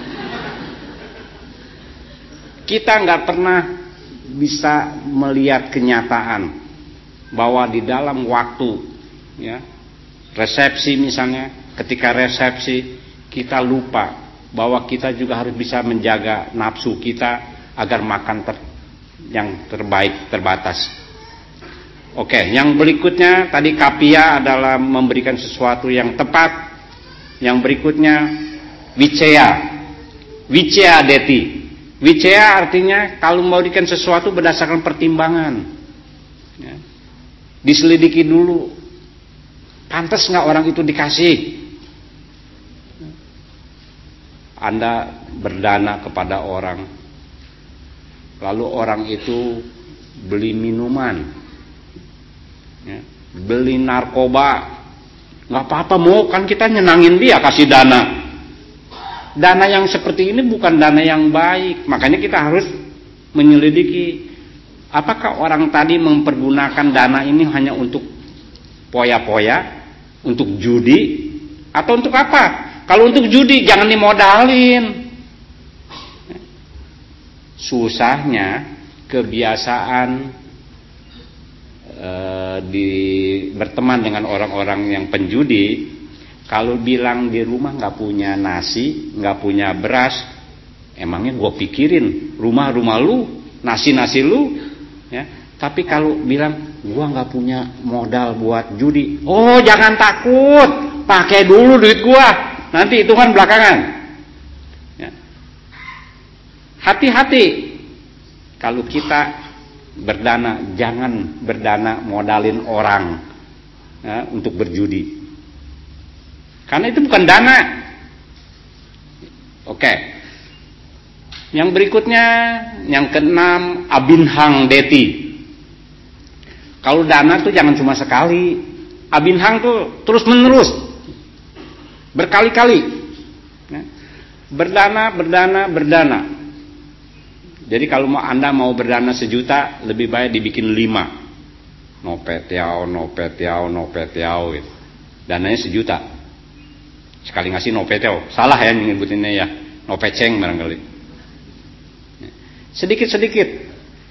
Kita nggak pernah bisa melihat kenyataan bahwa di dalam waktu, ya, resepsi misalnya, ketika resepsi kita lupa bahwa kita juga harus bisa menjaga nafsu kita agar makan ter, yang terbaik terbatas. Oke, yang berikutnya tadi kapia adalah memberikan sesuatu yang tepat. Yang berikutnya vicea, vicea deti. Vicea artinya kalau memberikan sesuatu berdasarkan pertimbangan. Ya. Diselidiki dulu, pantas nggak orang itu dikasih. Anda berdana kepada orang, lalu orang itu beli minuman, ya, beli narkoba, nggak apa-apa, mau kan kita nyenangin dia, kasih dana. Dana yang seperti ini bukan dana yang baik, makanya kita harus menyelidiki. Apakah orang tadi mempergunakan dana ini hanya untuk poya-poya, untuk judi, atau untuk apa? Kalau untuk judi jangan dimodalin. Susahnya kebiasaan e, di berteman dengan orang-orang yang penjudi. Kalau bilang di rumah nggak punya nasi, nggak punya beras, emangnya gue pikirin rumah-rumah lu, nasi-nasi lu. Ya, tapi kalau bilang gua nggak punya modal buat judi, oh jangan takut, pakai dulu duit gua, nanti hitungan belakangan. Ya. Hati-hati kalau kita berdana, jangan berdana modalin orang, ya, untuk berjudi, karena itu bukan dana. Oke. Yang berikutnya, yang keenam, abinhang deti. Kalau dana tuh jangan cuma sekali. Abinhang tuh terus menerus, berkali-kali. Berdana, berdana, berdana. Jadi kalau mau Anda mau berdana sejuta, lebih baik dibikin lima. Nopetiao, nopetiao, nopetiao. Dananya sejuta. Sekali ngasih nopetiao. Salah ya nyebutinnya ya. Nopeceng barangkali. Sedikit-sedikit.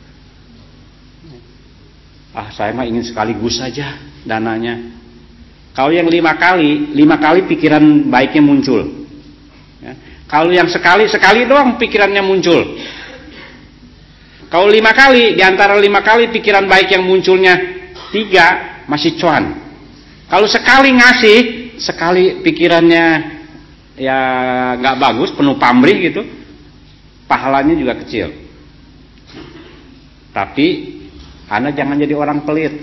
Ah, saya mah ingin sekaligus saja dananya. Kalau yang lima kali, lima kali pikiran baiknya muncul. Ya. Kalau yang sekali, sekali doang pikirannya muncul. Kalau lima kali, di antara lima kali pikiran baik yang munculnya tiga, masih cuan. Kalau sekali ngasih, sekali pikirannya ya nggak bagus, penuh pamrih gitu, pahalanya juga kecil. Tapi Anda jangan jadi orang pelit.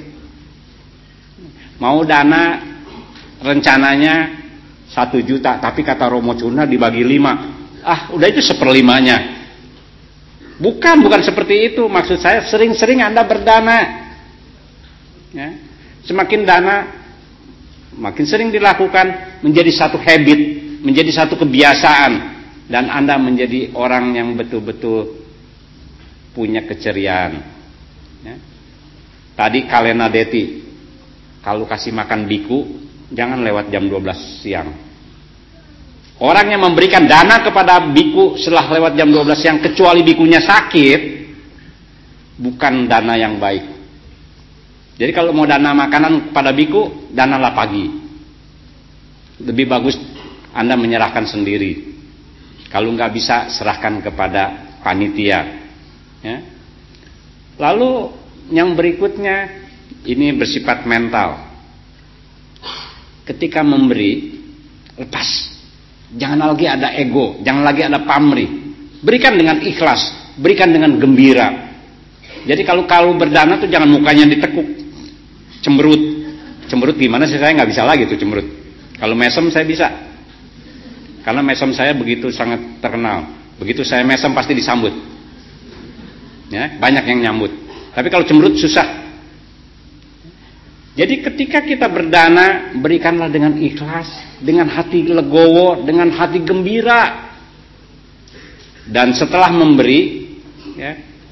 Mau dana rencananya satu juta, tapi kata Romo Cuna dibagi lima. Ah, udah itu seperlimanya. Bukan, bukan seperti itu. Maksud saya sering-sering Anda berdana. Ya. Semakin dana, makin sering dilakukan, menjadi satu habit, menjadi satu kebiasaan, dan Anda menjadi orang yang betul-betul punya keceriaan. Ya. Tadi Kalena Deti, kalau kasih makan biku jangan lewat jam dua belas siang. Orang yang memberikan dana kepada biku setelah lewat jam dua belas siang kecuali bikunya sakit, bukan dana yang baik. Jadi kalau mau dana makanan kepada biku, danalah pagi. Lebih bagus Anda menyerahkan sendiri. Kalau nggak bisa, serahkan kepada panitia. Ya. Lalu yang berikutnya ini bersifat mental. Ketika memberi, lepas. Jangan lagi ada ego, jangan lagi ada pamrih. Berikan dengan ikhlas, berikan dengan gembira. Jadi kalau kalau berdana tuh jangan mukanya ditekuk, cemberut. Cemberut gimana sih, saya nggak bisa lagi tuh cemberut. Kalau mesem saya bisa. Karena mesem saya begitu sangat terkenal. Begitu saya mesem pasti disambut. Ya, banyak yang nyambut. Tapi kalau cemberut susah. Jadi ketika kita berdana, berikanlah dengan ikhlas, dengan hati legowo, dengan hati gembira. Dan setelah memberi, ya,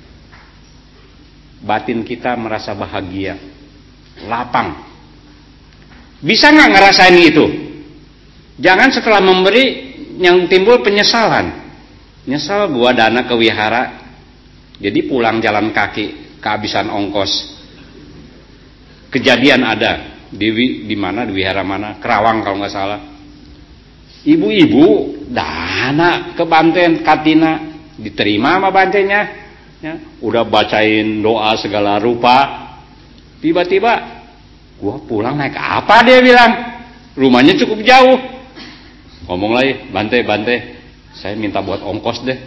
batin kita merasa bahagia, lapang. Bisa nggak ngerasain itu? Jangan setelah memberi yang timbul penyesalan. Nyesal gua dana ke wihara, jadi pulang jalan kaki, kehabisan ongkos. Kejadian ada di di mana, di wihara mana, Kerawang kalau nggak salah. Ibu-ibu dana ke Banten Katina, diterima sama bantenya, ya, udah bacain doa segala rupa. Tiba-tiba gua pulang naik apa, dia bilang, rumahnya cukup jauh. Ngomong lagi, Bante, Bante, saya minta buat ongkos deh.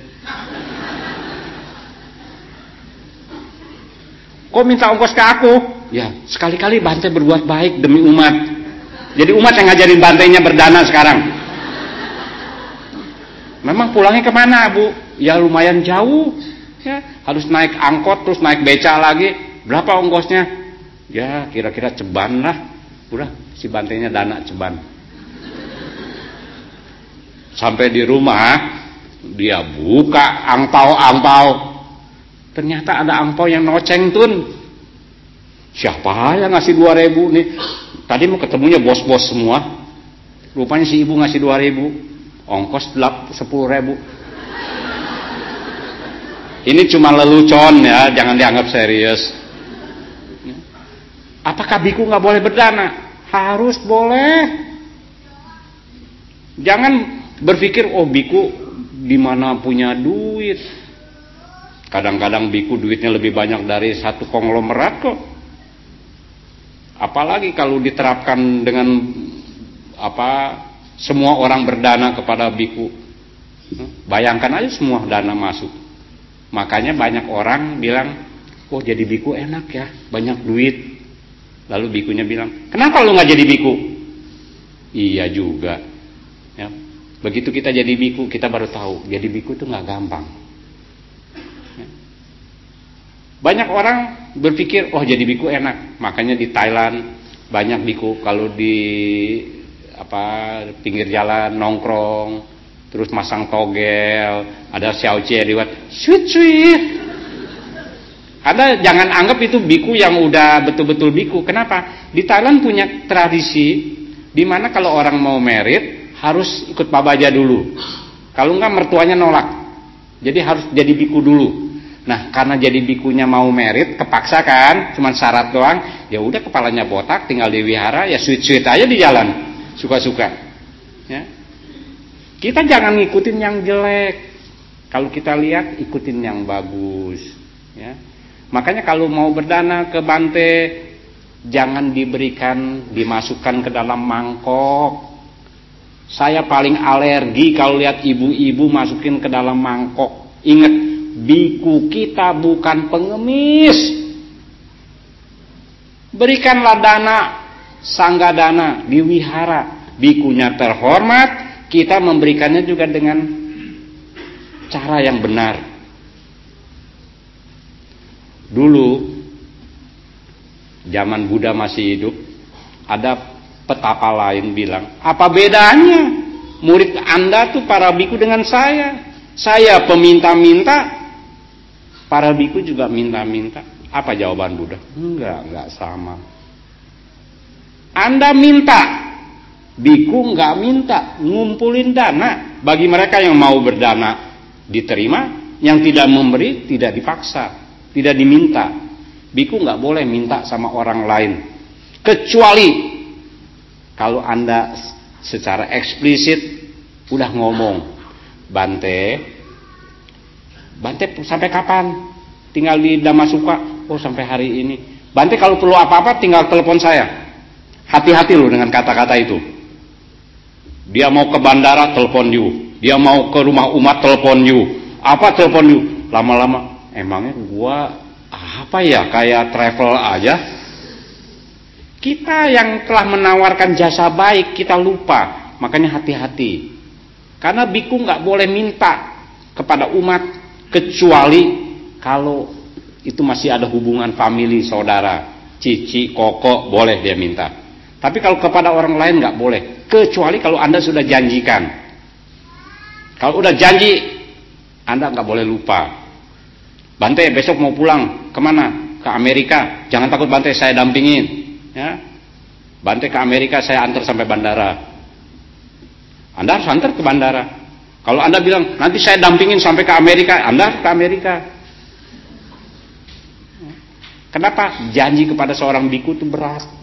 Kok minta ongkos ke aku? Ya, sekali-kali Bante berbuat baik demi umat. Jadi umat yang ngajarin Bantenya berdana sekarang. Memang pulangnya kemana, Bu? Ya lumayan jauh. Ya, harus naik angkot, terus naik beca lagi. Berapa ongkosnya? Ya, kira-kira ceban lah. Udah, si Bantenya dana ceban. Sampai di rumah, dia buka angpau-angpau. Ternyata ada angpau yang noceng tun. Siapa yang ngasih dua ribu nih? Tadi mau ketemunya bos-bos semua. Rupanya si ibu ngasih dua ribu. Ongkos sepuluh ribu. Ini cuma lelucon ya, jangan dianggap serius. Apakah biku nggak boleh berdana? Harus boleh. Jangan berpikir, oh biku di mana punya duit. Kadang-kadang biku duitnya lebih banyak dari satu konglomerat kok. Apalagi kalau diterapkan dengan apa, semua orang berdana kepada biku. Bayangkan aja semua dana masuk. Makanya banyak orang bilang, oh jadi biku enak ya, banyak duit. Lalu bikunya bilang, kenapa lu nggak jadi biku? Iya juga. Ya. Begitu kita jadi biku, kita baru tahu jadi biku itu nggak gampang. Ya. Banyak orang berpikir, oh jadi biku enak. Makanya di Thailand banyak biku kalau di apa pinggir jalan nongkrong, terus masang togel, ada xiaocie liwat, sweet sweet. Ada, jangan anggap itu biku yang udah betul-betul biku. Kenapa? Di Thailand punya tradisi di mana kalau orang mau merit harus ikut pabaja dulu. Kalau enggak mertuanya nolak. Jadi harus jadi biku dulu. Nah, karena jadi bikunya mau merit, kepaksa kan, cuman syarat doang. Ya udah kepalanya botak, tinggal di wihara, ya sweet-sweet aja di jalan, suka-suka. Ya. Kita jangan ngikutin yang jelek. Kalau kita lihat, ikutin yang bagus. Ya. Makanya kalau mau berdana ke Bante, jangan diberikan, dimasukkan ke dalam mangkok. Saya paling alergi kalau lihat ibu-ibu masukin ke dalam mangkok. Ingat, biku kita bukan pengemis. Berikanlah dana, sangga dana di wihara. Bikunya terhormat, kita memberikannya juga dengan cara yang benar. Dulu, zaman Buddha masih hidup, ada petapa lain bilang, apa bedanya murid Anda tuh para biku dengan saya? Saya peminta-minta, Para biku juga minta-minta. Apa jawaban Buddha? Enggak, enggak sama. Anda minta, biku enggak minta, ngumpulin dana. Bagi mereka yang mau berdana diterima, yang tidak memberi tidak dipaksa, tidak diminta. Biku enggak boleh minta sama orang lain, kecuali kalau Anda secara eksplisit udah ngomong, Bante, Bante sampai kapan tinggal di Damasuka? Oh, sampai hari ini. Bante kalau perlu apa-apa tinggal telepon saya. Hati-hati loh dengan kata-kata itu. Dia mau ke bandara, telepon you. Dia mau ke rumah umat, telepon you. Apa telepon you? Lama-lama, emangnya gua apa ya, kayak travel aja. Kita yang telah menawarkan jasa baik, kita lupa. Makanya hati-hati. Karena biku nggak boleh minta kepada umat, kecuali kalau itu masih ada hubungan famili, saudara, cici, koko, boleh dia minta. Tapi kalau kepada orang lain nggak boleh, kecuali kalau Anda sudah janjikan. Kalau udah janji, Anda nggak boleh lupa. Bante besok mau pulang, kemana? Ke Amerika. Jangan takut Bante, saya dampingin. Ya, Bante ke Amerika, saya antar sampai bandara. Anda harus antar ke bandara. Kalau Anda bilang nanti saya dampingin sampai ke Amerika, Anda ke Amerika. Kenapa? Janji kepada seorang biku itu berat.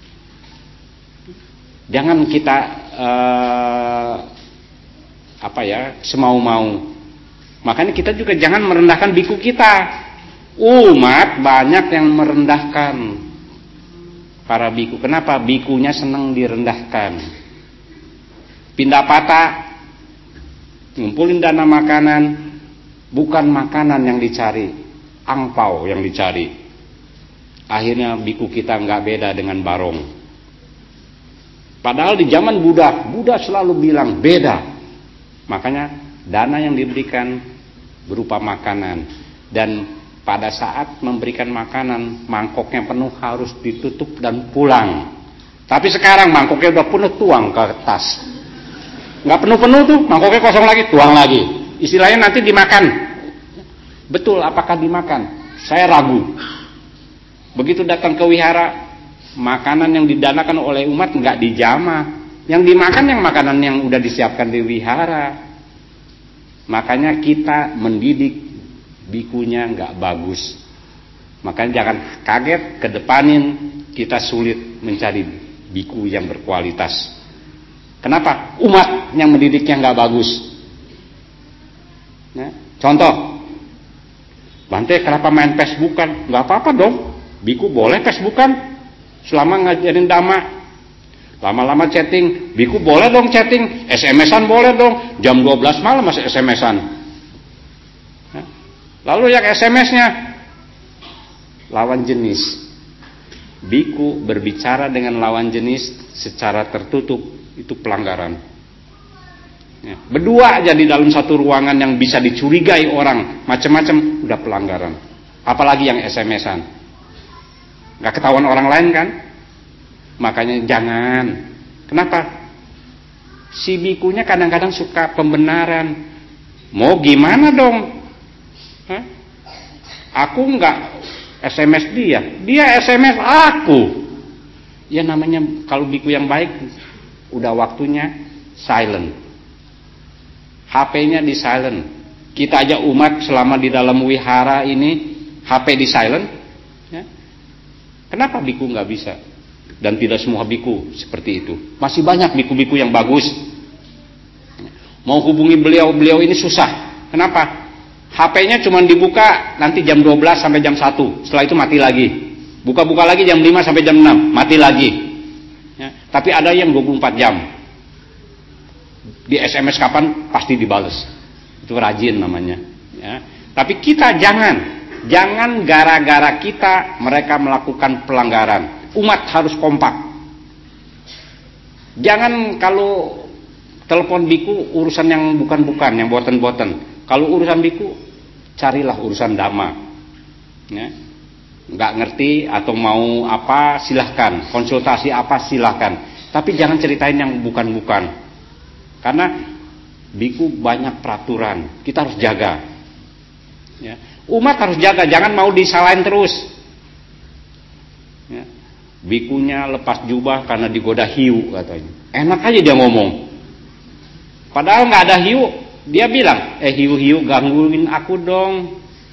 Jangan kita uh, apa ya, semau-mau. Makanya kita juga jangan merendahkan biku kita. Umat banyak yang merendahkan para biku. Kenapa? Bikunya senang direndahkan. Pindah patah, ngumpulin dana makanan, bukan makanan yang dicari, angpau yang dicari. Akhirnya biku kita nggak beda dengan barong. Padahal di zaman Buddha, Buddha selalu bilang beda. Makanya dana yang diberikan berupa makanan, dan pada saat memberikan makanan mangkoknya penuh harus ditutup dan pulang. Tapi sekarang mangkoknya udah penuh, tuang ke tas. Nggak penuh-penuh tuh, mangkoknya kosong lagi, tuang lagi. Istilahnya nanti dimakan. Betul, apakah dimakan? Saya ragu. Begitu datang ke wihara, makanan yang didanakan oleh umat nggak dijamah. Yang dimakan yang makanan yang udah disiapkan di wihara. Makanya kita mendidik bikunya nggak bagus. Makanya jangan kaget, kedepanin kita sulit mencari biku yang berkualitas. Kenapa? Umat yang mendidiknya nggak bagus. Nah, contoh, Bante kenapa main Facebookan? Nggak apa-apa dong, biku boleh Facebookan selama ngajarin dhamma. Lama-lama chatting, biku boleh dong chatting, S M S-an boleh dong, jam dua belas malam masih S M S-an. Nah, lalu yang S M S-nya lawan jenis. Biku berbicara dengan lawan jenis secara tertutup, itu pelanggaran. Ya, berdua aja di dalam satu ruangan yang bisa dicurigai orang macam-macam, udah pelanggaran. Apalagi yang S M S-an, nggak ketahuan orang lain kan? Makanya jangan. Kenapa? Si bikunya kadang-kadang suka pembenaran. Mau gimana dong? Hah? Aku nggak S M S dia, dia S M S aku. Ya namanya kalau biku yang baik, udah waktunya silent, H P-nya di silent. Kita aja umat selama di dalam wihara ini H P di silent, ya. Kenapa biku nggak bisa? Dan tidak semua biku seperti itu. Masih banyak biku-biku yang bagus. Mau hubungi beliau, beliau ini susah. Kenapa? H P-nya cuma dibuka nanti jam dua belas sampai jam satu. Setelah itu mati lagi. Buka-buka lagi jam lima sampai jam enam, mati lagi. Ya, tapi ada yang dua puluh empat jam. Di S M S kapan pasti dibales. Itu rajin namanya. Ya. Tapi kita jangan, jangan gara-gara kita mereka melakukan pelanggaran. Umat harus kompak. Jangan kalau telepon biku urusan yang bukan-bukan, yang boten-boten. Kalau urusan biku, carilah urusan dhamma. Ya. Nggak ngerti atau mau apa silahkan, konsultasi apa silahkan, tapi jangan ceritain yang bukan-bukan, karena biku banyak peraturan, kita harus jaga. Ya. Umat harus jaga, jangan mau disalahin terus. Ya. Bikunya lepas jubah karena digoda hiu katanya. Enak aja dia ngomong. Padahal nggak ada hiu, dia bilang, eh hiu-hiu gangguin aku dong.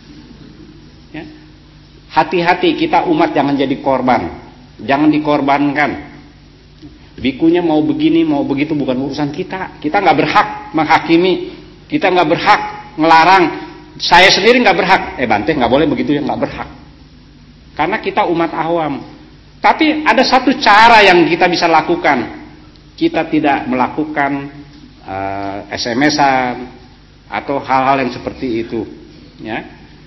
Ya. Hati-hati kita umat jangan jadi korban, jangan dikorbankan. Bikunya mau begini mau begitu bukan urusan kita. Kita nggak berhak menghakimi, kita nggak berhak ngelarang. Saya sendiri nggak berhak. Eh Bante nggak boleh begitu ya, nggak berhak. Karena kita umat awam. Tapi ada satu cara yang kita bisa lakukan. Kita tidak melakukan uh, S M S-an atau hal-hal yang seperti itu. Ya.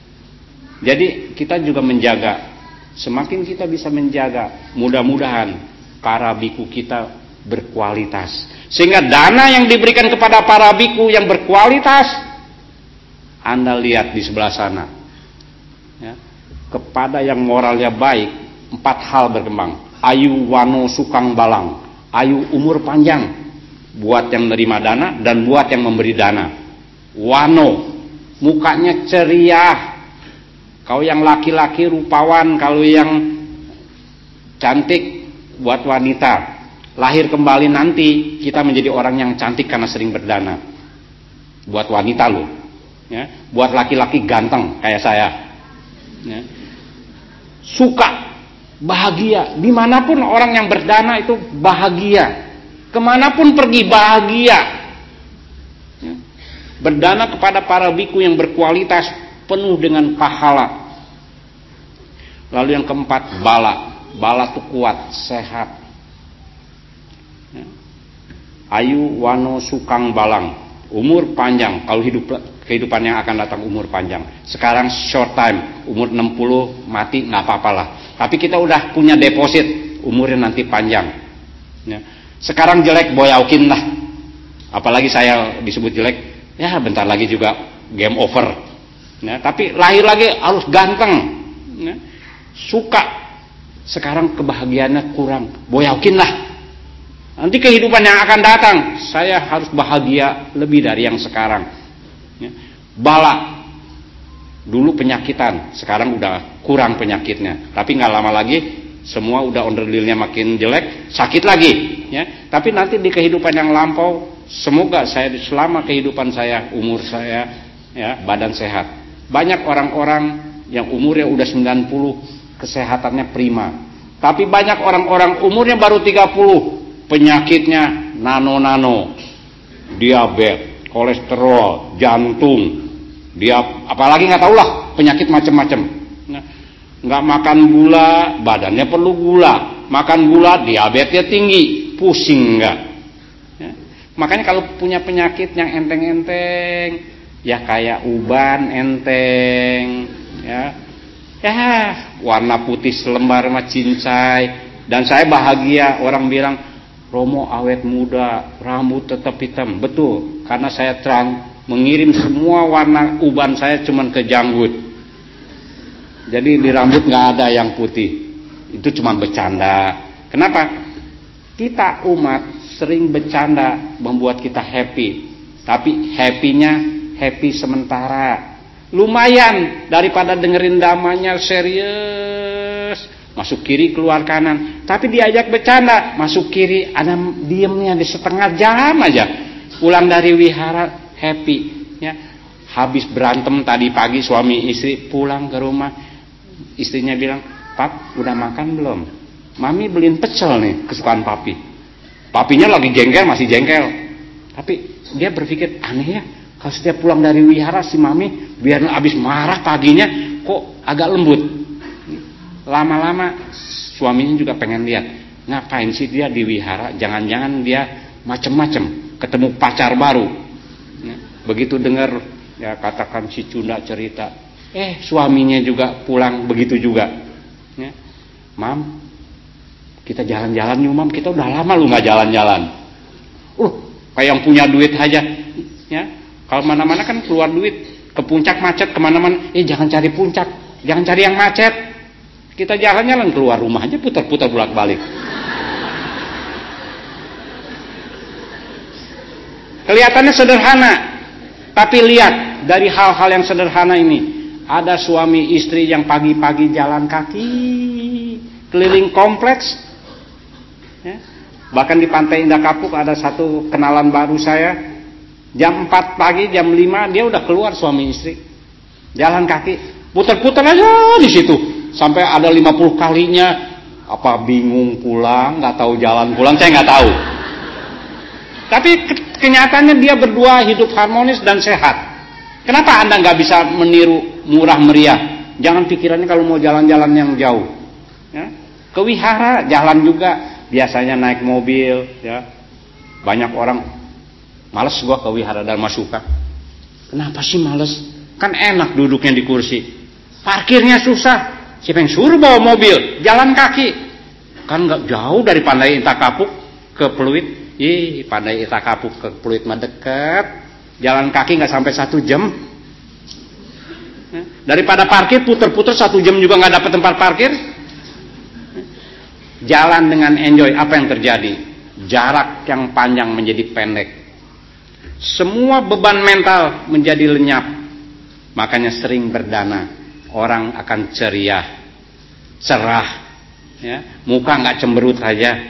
Jadi kita juga menjaga. Semakin kita bisa menjaga, mudah-mudahan para biku kita berkualitas. Sehingga dana yang diberikan kepada para biku yang berkualitas, Anda lihat di sebelah sana, ya, kepada yang moralnya baik, empat hal berkembang. Ayu wano sukang balang, ayu umur panjang, buat yang menerima dana dan buat yang memberi dana. Wano, mukanya ceria. Kau yang laki-laki rupawan, kalau yang cantik buat wanita. Lahir kembali nanti kita menjadi orang yang cantik karena sering berdana. Buat wanita loh. Ya, buat laki-laki ganteng kayak saya, ya. Suka, bahagia, dimanapun orang yang berdana itu bahagia, kemanapun pergi bahagia, ya. Berdana kepada para biku yang berkualitas, penuh dengan pahala. Lalu yang keempat, bala, bala itu kuat, sehat, ya. Ayu wano sukang balang, umur panjang. Kalau hidup kehidupan yang akan datang umur panjang. Sekarang short time, umur enam puluh mati nggak apa-apalah. Tapi kita udah punya deposit, umurnya nanti panjang. Ya. Sekarang jelek boyaukin lah. Apalagi saya disebut jelek, ya bentar lagi juga game over. Ya. Tapi lahir lagi harus ganteng. Ya. Suka. Sekarang kebahagiaannya kurang, boyaukin lah. Nanti kehidupan yang akan datang, saya harus bahagia lebih dari yang sekarang. Ya. Bala, dulu penyakitan, sekarang udah kurang penyakitnya. Tapi nggak lama lagi, semua udah onderdilnya makin jelek, sakit lagi. Ya. Tapi nanti di kehidupan yang lampau, semoga saya selama kehidupan saya, umur saya, ya badan sehat. Banyak orang-orang yang umurnya udah sembilan puluh, kesehatannya prima. Tapi banyak orang-orang umurnya baru tiga puluh, penyakitnya nano-nano, diabetes, kolesterol, jantung, dia apalagi nggak tahu lah penyakit macam-macam. Nah, nggak makan gula, badannya perlu gula, makan gula, diabetesnya tinggi, pusing nggak? Ya. Makanya kalau punya penyakit yang enteng-enteng, ya kayak uban enteng, ya, ya warna putih selembar sama cincai, dan saya bahagia orang bilang, Romo awet muda, rambut tetap hitam. Betul, karena saya terang mengirim semua warna uban saya cuman ke janggut. Jadi di rambut nggak ada yang putih. Itu cuma bercanda. Kenapa? Kita umat sering bercanda membuat kita happy. Tapi happy-nya happy sementara. Lumayan daripada dengerin damanya serius. Masuk kiri keluar kanan, tapi diajak bercanda masuk kiri, ada diemnya di setengah jam aja. Pulang dari wihara happy, ya. Habis berantem tadi pagi suami istri, pulang ke rumah, istrinya bilang, Pap udah makan belum? Mami beliin pecel nih kesukaan papi. Papinya lagi jengkel, masih jengkel, tapi dia berpikir aneh ya, kalau setiap pulang dari wihara si mami biar habis marah paginya kok agak lembut. Lama-lama suaminya juga pengen lihat, ngapain sih dia di wihara, jangan-jangan dia macem-macem ketemu pacar baru. Ya, begitu dengar, ya katakan si Cunda cerita, eh suaminya juga pulang begitu juga. Ya, Mam, kita jalan-jalan yuk Mam, kita udah lama lu nggak jalan-jalan. Uh, kayak yang punya duit aja. Ya, kalau mana-mana kan keluar duit, ke puncak macet kemana-mana, eh jangan cari puncak, jangan cari yang macet. Kita jalan-jalan keluar rumah aja putar-putar bolak-balik. Kelihatannya sederhana, tapi lihat dari hal-hal yang sederhana ini Ada suami istri yang pagi-pagi jalan kaki keliling kompleks, ya. Bahkan di Pantai Indah Kapuk ada satu kenalan baru saya, jam empat pagi, jam lima dia udah keluar suami istri jalan kaki, putar-putar aja di situ sampai ada lima puluh kalinya. Apa bingung pulang, nggak tahu jalan pulang, saya nggak tahu. Tapi kenyataannya dia berdua hidup harmonis dan sehat. Kenapa Anda nggak bisa meniru murah meriah? Jangan pikirannya kalau mau jalan-jalan yang jauh, ya. Ke wihara jalan juga, biasanya naik mobil, ya. Banyak orang males gua ke wihara Dharma Suka. Kenapa sih males? Kan enak duduknya di kursi, parkirnya susah. Siapa yang suruh bawa mobil? Jalan kaki. Kan nggak jauh dari Pantai Indah Kapuk ke Pluit. Ih, Pantai Indah Kapuk ke Pluit mah dekat. Jalan kaki nggak sampai satu jam. Daripada parkir puter-puter satu jam juga nggak dapat tempat parkir. Jalan dengan enjoy. Apa yang terjadi? Jarak yang panjang menjadi pendek. Semua beban mental menjadi lenyap. Makanya sering berdana. Orang akan ceria, cerah, ya. Muka nggak cemberut aja.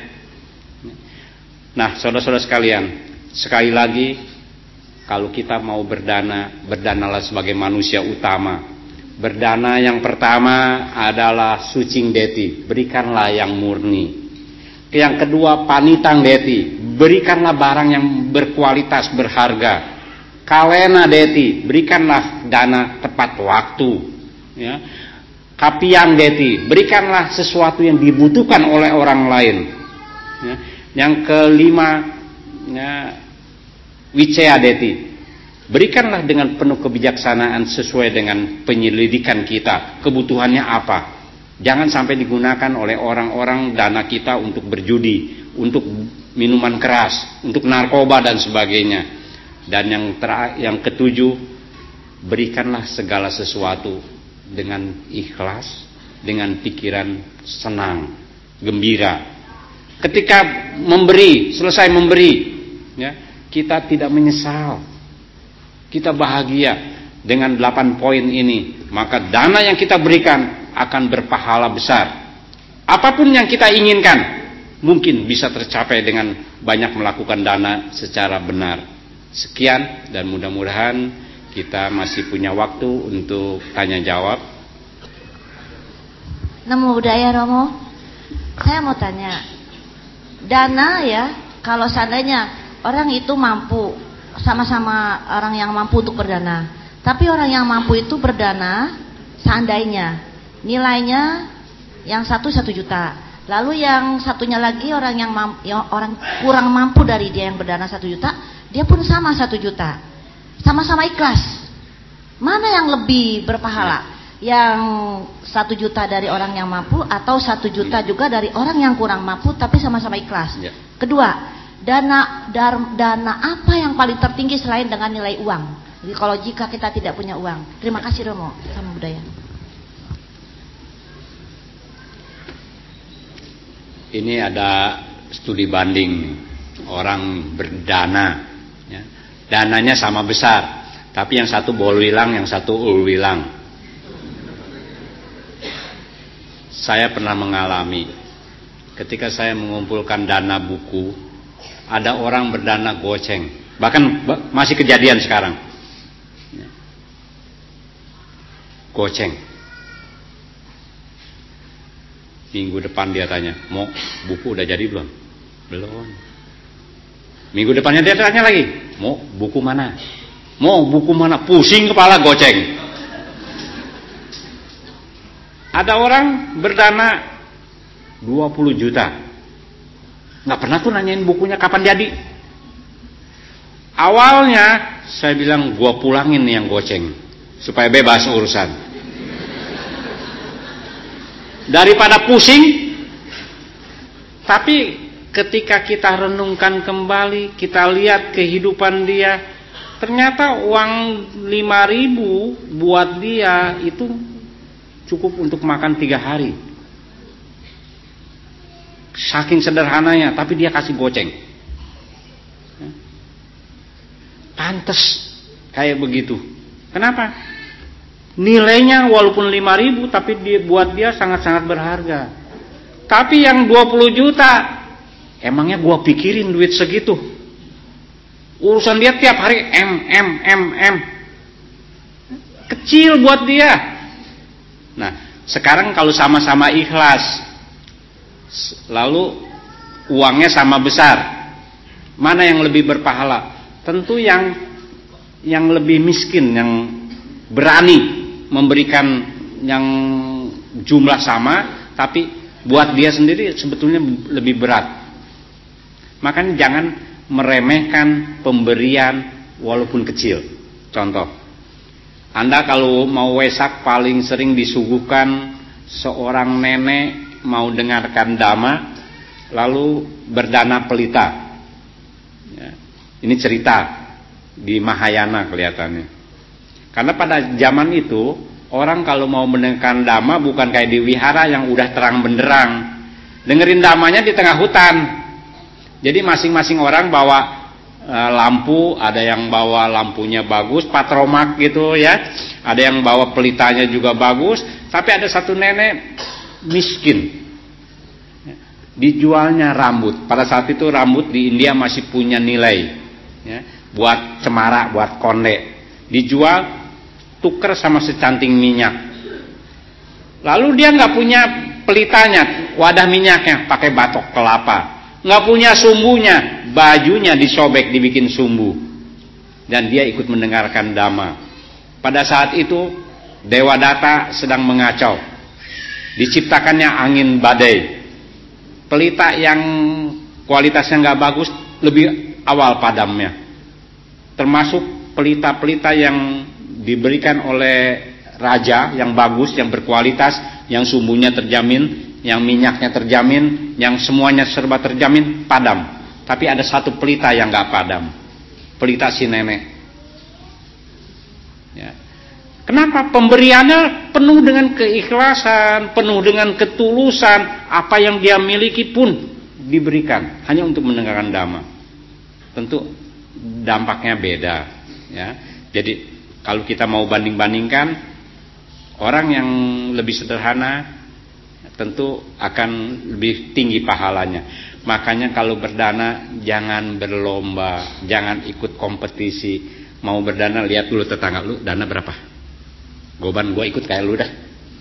Nah, saudara-saudara sekalian, sekali lagi, kalau kita mau berdana, berdanalah sebagai manusia utama. Berdana yang pertama adalah sucing deti, berikanlah yang murni. Yang kedua, panitang deti, berikanlah barang yang berkualitas, berharga. Kalena deti, berikanlah dana tepat waktu, ya. Kapiang deti, berikanlah sesuatu yang dibutuhkan oleh orang lain, ya. Yang kelima, ya, Wicea deti, berikanlah dengan penuh kebijaksanaan sesuai dengan penyelidikan kita, kebutuhannya apa. Jangan sampai digunakan oleh orang-orang dana kita untuk berjudi, untuk minuman keras, untuk narkoba dan sebagainya. Dan yang ter- yang ketujuh, berikanlah segala sesuatu dengan ikhlas, dengan pikiran senang, gembira. Ketika memberi, selesai memberi, ya, kita tidak menyesal, kita bahagia dengan delapan poin ini. Maka dana yang kita berikan akan berpahala besar. Apapun yang kita inginkan mungkin bisa tercapai dengan banyak melakukan dana secara benar. Sekian, dan mudah-mudahan kita masih punya waktu untuk tanya jawab. Namo Buddhaya Romo, saya mau tanya, dana ya, kalau seandainya orang itu mampu, sama-sama orang yang mampu untuk berdana, tapi orang yang mampu itu berdana seandainya nilainya yang satu satu juta, lalu yang satunya lagi orang yang, mampu, yang orang kurang mampu dari dia yang berdana satu juta, dia pun sama satu juta, sama-sama ikhlas. Mana yang lebih berpahala? Yang satu juta dari orang yang mampu atau satu juta juga dari orang yang kurang mampu tapi sama-sama ikhlas? Ya. Kedua, dana dar, dana apa yang paling tertinggi selain dengan nilai uang? Jadi kalau jika kita tidak punya uang. Terima kasih Romo. Sama budaya. Ini ada studi banding orang berdana, ya. Dananya sama besar, tapi yang satu bolwilang, yang satu ulwilang. Saya pernah mengalami ketika saya mengumpulkan dana buku, ada orang berdana goceng, bahkan masih kejadian sekarang, goceng. Minggu depan dia tanya, mau buku udah jadi belum? Belum. Minggu depannya dia tanya lagi, mau buku mana? Mau buku mana? Pusing kepala, goceng. Ada orang berdana dua puluh juta, nggak pernah tuh nanyain bukunya kapan jadi. Awalnya saya bilang gua pulangin nih yang goceng supaya bebas urusan, daripada pusing. Tapi ketika kita renungkan kembali, kita lihat kehidupan dia, ternyata uang lima ribu buat dia itu cukup untuk makan tiga hari. Saking sederhananya, tapi dia kasih goceng. Pantes kayak begitu. Kenapa? Nilainya walaupun lima ribu tapi dia, buat dia sangat-sangat berharga. Tapi yang dua puluh juta, emangnya gua pikirin duit segitu. Urusan dia tiap hari M, M, M, M. Kecil buat dia. Nah, sekarang kalau sama-sama ikhlas, lalu uangnya sama besar, mana yang lebih berpahala? Tentu yang yang lebih miskin, yang berani memberikan yang jumlah sama, tapi buat dia sendiri sebetulnya lebih berat. Makanya jangan meremehkan pemberian walaupun kecil. Contoh, Anda kalau mau Wesak paling sering disuguhkan seorang nenek mau dengarkan dhamma, lalu berdana pelita. Ya, ini cerita di Mahayana kelihatannya. Karena pada zaman itu orang kalau mau mendengarkan dhamma bukan kayak di wihara yang udah terang benderang. Dengerin dhammanya di tengah hutan. Jadi masing-masing orang bawa e, lampu, ada yang bawa lampunya bagus, patromak gitu ya. Ada yang bawa pelitanya juga bagus, tapi ada satu nenek miskin. Dijualnya rambut. Pada saat itu rambut di India masih punya nilai. Ya, buat cemara, buat konde. Dijual, tuker sama secanting minyak. Lalu dia nggak punya pelitanya, wadah minyaknya, pakai batok kelapa. Nggak punya sumbunya, bajunya disobek dibikin sumbu. Dan dia ikut mendengarkan dhamma. Pada saat itu Dewa Data sedang mengacau. Diciptakannya angin badai. Pelita yang kualitasnya nggak bagus lebih awal padamnya. Termasuk pelita-pelita yang diberikan oleh raja yang bagus, yang berkualitas, yang sumbunya terjamin, yang minyaknya terjamin, yang semuanya serba terjamin, padam. Tapi ada satu pelita yang nggak padam, pelita si nenek. Ya. Kenapa? Pemberiannya penuh dengan keikhlasan, penuh dengan ketulusan. Apa yang dia miliki pun diberikan hanya untuk mendengarkan dhamma. Tentu dampaknya beda. Ya. Jadi kalau kita mau banding-bandingkan, orang yang lebih sederhana tentu akan lebih tinggi pahalanya. Makanya kalau berdana jangan berlomba, jangan ikut kompetisi. Mau berdana lihat dulu tetangga lu, dana berapa? Goban gua ikut kayak lu dah.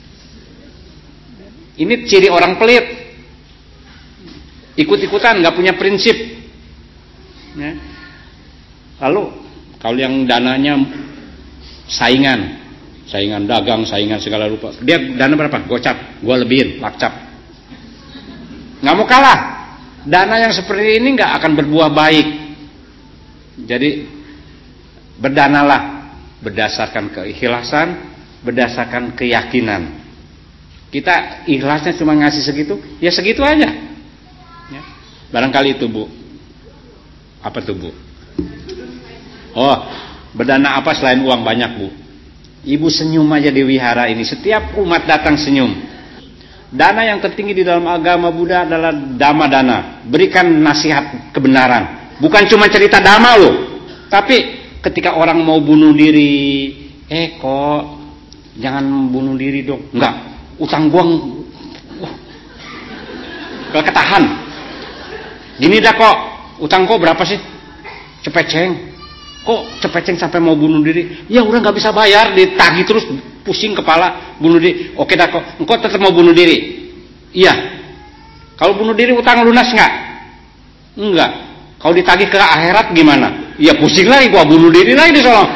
Ini ciri orang pelit. Ikut-ikutan, nggak punya prinsip. Ya. Lalu kalau yang dananya saingan, saingan dagang, saingan segala rupa. Dia dana berapa? Gocap, gua lebihin, lakcap. Nggak mau kalah. Dana yang seperti ini nggak akan berbuah baik. Jadi berdanalah berdasarkan keikhlasan, berdasarkan keyakinan. Kita ikhlasnya cuma ngasih segitu, ya segitu aja. Ya. Barangkali itu Bu. Apa tuh Bu? Oh, berdana apa selain uang banyak Bu? Ibu senyum aja di wihara ini. Setiap umat datang senyum. Dana yang tertinggi di dalam agama Buddha adalah dhamma dana. Berikan nasihat kebenaran. Bukan cuma cerita dhamma loh. Tapi ketika orang mau bunuh diri, eh kok jangan bunuh diri dong. Enggak, utang gua uh, gak ketahan. Gini dah kok, utang kok berapa sih? Cepeceng. Kok cepeceng sampai mau bunuh diri? Ya udah nggak bisa bayar, ditagih terus, pusing kepala, bunuh diri. Oke dah kok, engkau tetap mau bunuh diri? Iya. Kalau bunuh diri utang lunas nggak? Enggak. Kalau ditagih ke akhirat gimana? Ya pusing lagi, gua bunuh diri lagi di sono.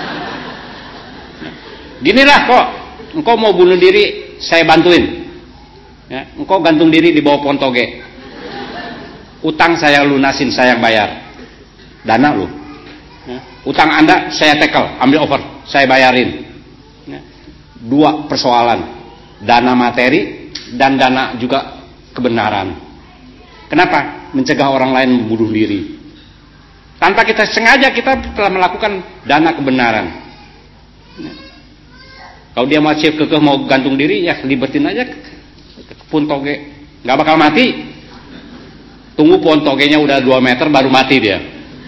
Gini lah kok, engkau mau bunuh diri, saya bantuin. Ya, engkau gantung diri di bawah pohon toge. Utang saya lunasin, saya yang bayar. Dana lu. Ya, utang Anda saya tackle, ambil over, saya bayarin. Ya, dua persoalan, dana materi dan dana juga kebenaran. Kenapa? Mencegah orang lain membunuh diri. Tanpa kita sengaja kita telah melakukan dana kebenaran. Ya. Kalau dia masih kekeh mau gantung diri, ya libetin aja pohon toge, nggak bakal mati. Tunggu pohon togenya udah dua meter baru mati dia.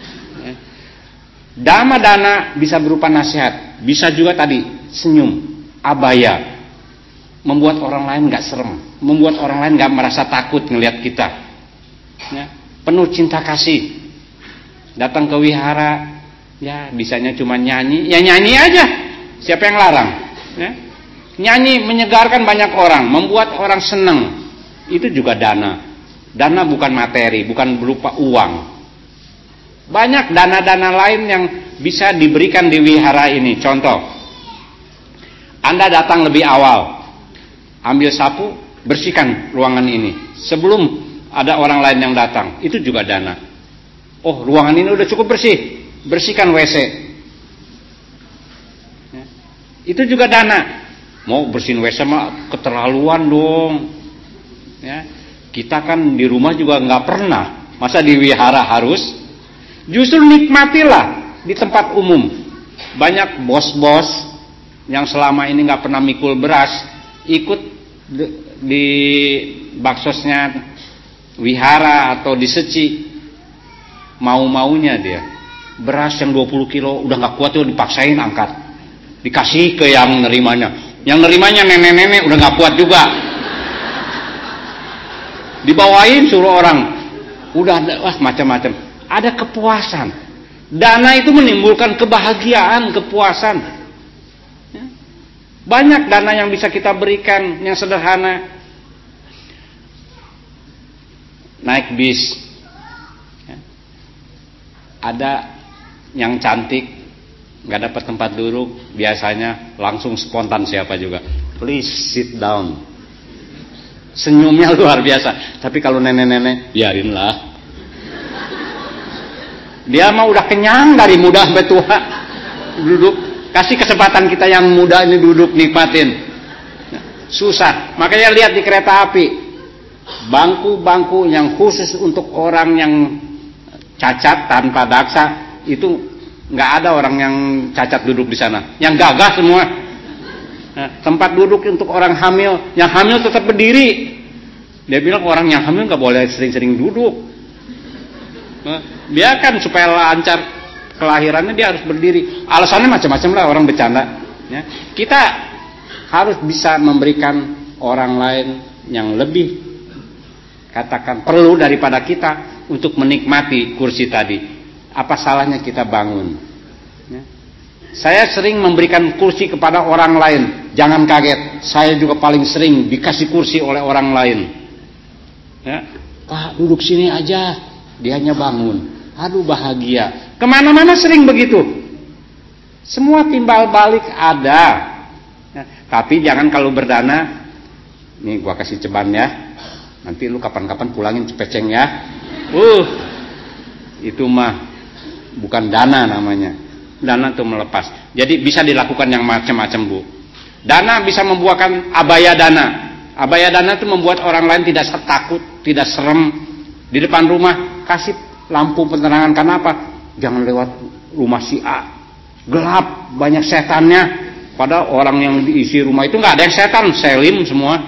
Dhamma dana bisa berupa nasihat, bisa juga tadi senyum. abaya, membuat orang lain nggak serem, membuat orang lain nggak merasa takut ngelihat kita. Ya, penuh cinta kasih. Datang ke wihara, ya bisanya cuma nyanyi, ya nyanyi aja. Siapa yang larang? Ya. Nyanyi menyegarkan banyak orang, membuat orang senang. Itu juga dana. Dana bukan materi, bukan berupa uang. Banyak dana-dana lain yang bisa diberikan di wihara ini. Contoh, Anda datang lebih awal, ambil sapu, bersihkan ruangan ini sebelum ada orang lain yang datang. Itu juga dana. Oh, ruangan ini udah cukup bersih, bersihkan W C. Ya. Itu juga dana. Mau bersihin W C mah keterlaluan dong. Ya. Kita kan di rumah juga nggak pernah, masa di wihara harus? Justru nikmatilah di tempat umum. Banyak bos-bos yang selama ini nggak pernah mikul beras, ikut di baksosnya wihara atau di seci, mau-maunya dia. Beras yang dua puluh kilo udah nggak kuat tuh dipaksain angkat, dikasih ke yang nerimanya. Yang nerimanya nenek-nenek udah nggak kuat juga. Dibawain suruh orang, udah wah macam-macam. Ada kepuasan. Dana itu menimbulkan kebahagiaan, kepuasan. Ya. Banyak dana yang bisa kita berikan yang sederhana. Naik bis, ya. Ada yang cantik, nggak dapat tempat duduk, biasanya langsung spontan siapa juga. Please sit down. Senyumnya luar biasa. Tapi kalau nenek-nenek, biarinlah. Dia mah udah kenyang dari muda sampai tua. Duduk, kasih kesempatan kita yang muda ini duduk nikmatin. Susah. Makanya lihat di kereta api, bangku-bangku yang khusus untuk orang yang cacat tanpa daksa, itu nggak ada orang yang cacat duduk di sana. Yang gagah semua. Nah, tempat duduk untuk orang hamil, yang hamil tetap berdiri. Dia bilang orang yang hamil nggak boleh sering-sering duduk. Nah, biarkan supaya lancar kelahirannya dia harus berdiri. Alasannya macam-macam lah orang bercanda. Ya. Kita harus bisa memberikan orang lain yang lebih, katakan perlu daripada kita untuk menikmati kursi tadi. Apa salahnya kita bangun? Ya. Saya sering memberikan kursi kepada orang lain. Jangan kaget, saya juga paling sering dikasih kursi oleh orang lain. Ya, Pak duduk sini aja, dianya bangun. Aduh bahagia. Kemana-mana sering begitu. Semua timbal balik ada. Ya, tapi jangan kalau berdana, nih gua kasih ceban ya. Nanti lu kapan-kapan pulangin cepeceng ya. Uh, itu mah bukan dana namanya. Dana itu melepas. Jadi bisa dilakukan yang macam-macam, Bu. Dana bisa membuahkan abaya dana. Abaya dana itu membuat orang lain tidak takut, tidak serem. Di depan rumah kasih lampu penerangan. Kenapa? Jangan lewat rumah si A. Gelap, banyak setannya. Padahal orang yang diisi rumah itu nggak ada yang setan, selim semua.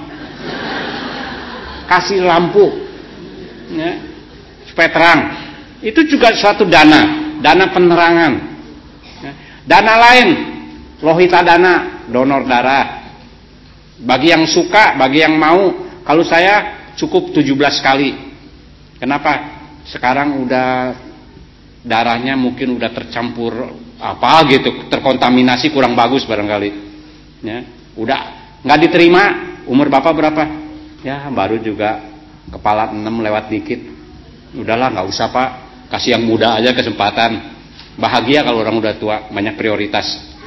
Kasih lampu, ya, supaya terang. Itu juga suatu dana, dana penerangan. Dana lain, lohita dana, donor darah. Bagi yang suka, bagi yang mau, kalau saya cukup tujuh belas kali. Kenapa? Sekarang udah darahnya mungkin udah tercampur apa gitu, terkontaminasi kurang bagus barangkali. Ya, udah nggak diterima. Umur Bapak berapa? Ya, baru juga kepala enam lewat dikit. Udahlah, nggak usah Pak. Kasih yang muda aja kesempatan. Bahagia kalau orang udah tua, banyak prioritas.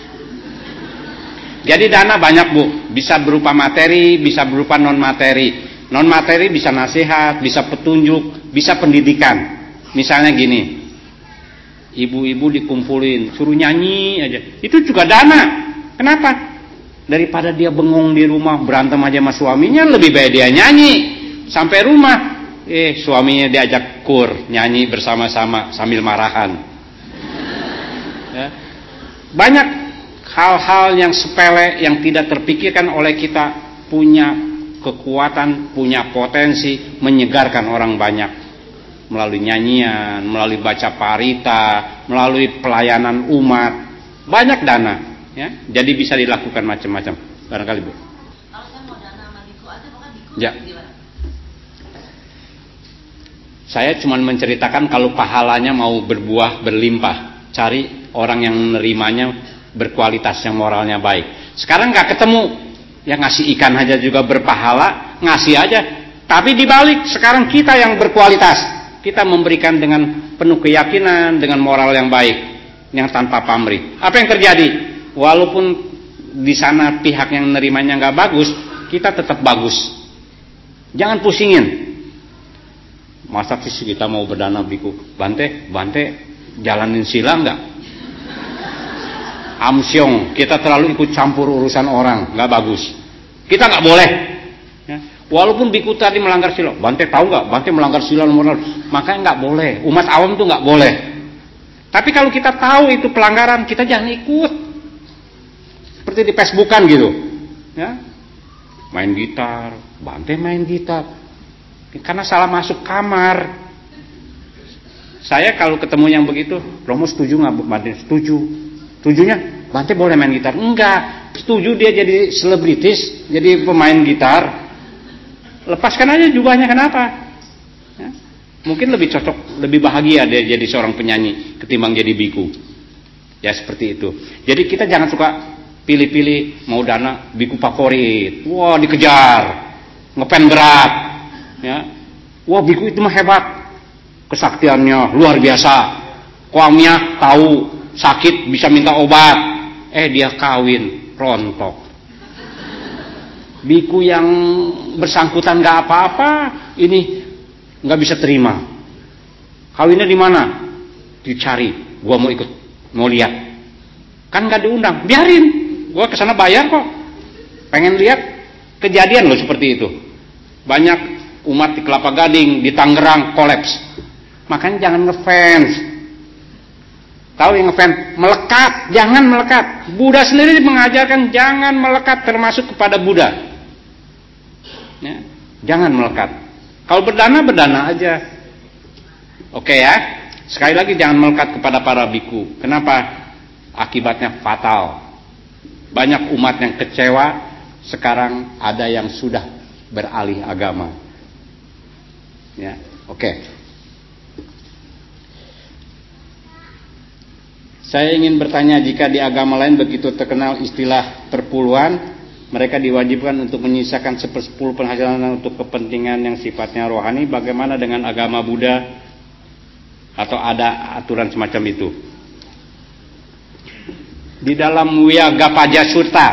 Jadi dana banyak, Bu. Bisa berupa materi, bisa berupa non materi. Non materi bisa nasihat, bisa petunjuk, bisa pendidikan. Misalnya gini, ibu-ibu dikumpulin, suruh nyanyi aja. Itu juga dana. Kenapa? Daripada dia bengong di rumah berantem aja sama suaminya, lebih baik dia nyanyi sampai rumah. Eh, suaminya diajak kur, nyanyi bersama-sama sambil marahan. Ya. Banyak hal-hal yang sepele yang tidak terpikirkan oleh kita punya kekuatan, punya potensi menyegarkan orang banyak melalui nyanyian, melalui baca parita, melalui pelayanan umat. Banyak dana, ya. Jadi bisa dilakukan macam-macam. Barangkali Bu. Kalau saya mau dana sama biku aja, apakah biku Ya. gimana? Saya cuma menceritakan kalau pahalanya mau berbuah berlimpah, cari orang yang menerimanya berkualitas, yang moralnya baik. Sekarang nggak ketemu, yang ngasih ikan aja juga berpahala, ngasih aja. Tapi dibalik, sekarang kita yang berkualitas, kita memberikan dengan penuh keyakinan, dengan moral yang baik, yang tanpa pamrih. Apa yang terjadi? Walaupun di sana pihak yang menerimanya nggak bagus, kita tetap bagus. Jangan pusingin. Masa sih kita mau berdana biku? Bante, Bante jalanin sila enggak? Amsyong, kita terlalu ikut campur urusan orang, enggak bagus. Kita enggak boleh. Ya. Walaupun biku tadi melanggar sila, Bante tahu enggak? Bante melanggar sila moral, makanya enggak boleh. Umat awam tuh enggak boleh. Tapi kalau kita tahu itu pelanggaran, kita jangan ikut. Seperti di Facebookan gitu. Ya. Main gitar, Bante main gitar. Karena salah masuk kamar. Saya kalau ketemu yang begitu, Romo setuju nggak Bante? Setuju. Setujunya Bante boleh main gitar? Enggak. Setuju dia jadi selebritis, jadi pemain gitar. Lepaskan aja jubahnya, kenapa? Ya. Mungkin lebih cocok, lebih bahagia dia jadi seorang penyanyi ketimbang jadi biku. Ya seperti itu. Jadi kita jangan suka pilih-pilih mau dana biku favorit. Wah dikejar, ngepen berat. Ya, wah biku itu mah hebat, kesaktiannya luar biasa. Kuamnya tahu sakit bisa minta obat, eh dia kawin rontok. Biku yang bersangkutan nggak apa-apa, ini nggak bisa terima. Kawinnya di mana? Dicari, gua mau ikut, mau lihat. Kan nggak diundang, biarin. Gua kesana bayar kok. Pengen lihat kejadian loh seperti itu. Banyak umat di Kelapa Gading, di Tangerang kolaps. Makanya jangan ngefans. Tahu yang ngefans? Melekat, jangan melekat. Buddha sendiri mengajarkan jangan melekat, termasuk kepada Buddha. Ya, jangan melekat. Kalau berdana, berdana aja. Oke ya. Sekali lagi jangan melekat kepada para biku. Kenapa? Akibatnya fatal. Banyak umat yang kecewa. Sekarang ada yang sudah beralih agama. Ya, oke. Okay. Saya ingin bertanya, jika di agama lain begitu terkenal istilah perpuluhan, mereka diwajibkan untuk menyisakan sepersepuluh penghasilan untuk kepentingan yang sifatnya rohani, bagaimana dengan agama Buddha? Atau ada aturan semacam itu? Di dalam Wiyagapajja Sutta,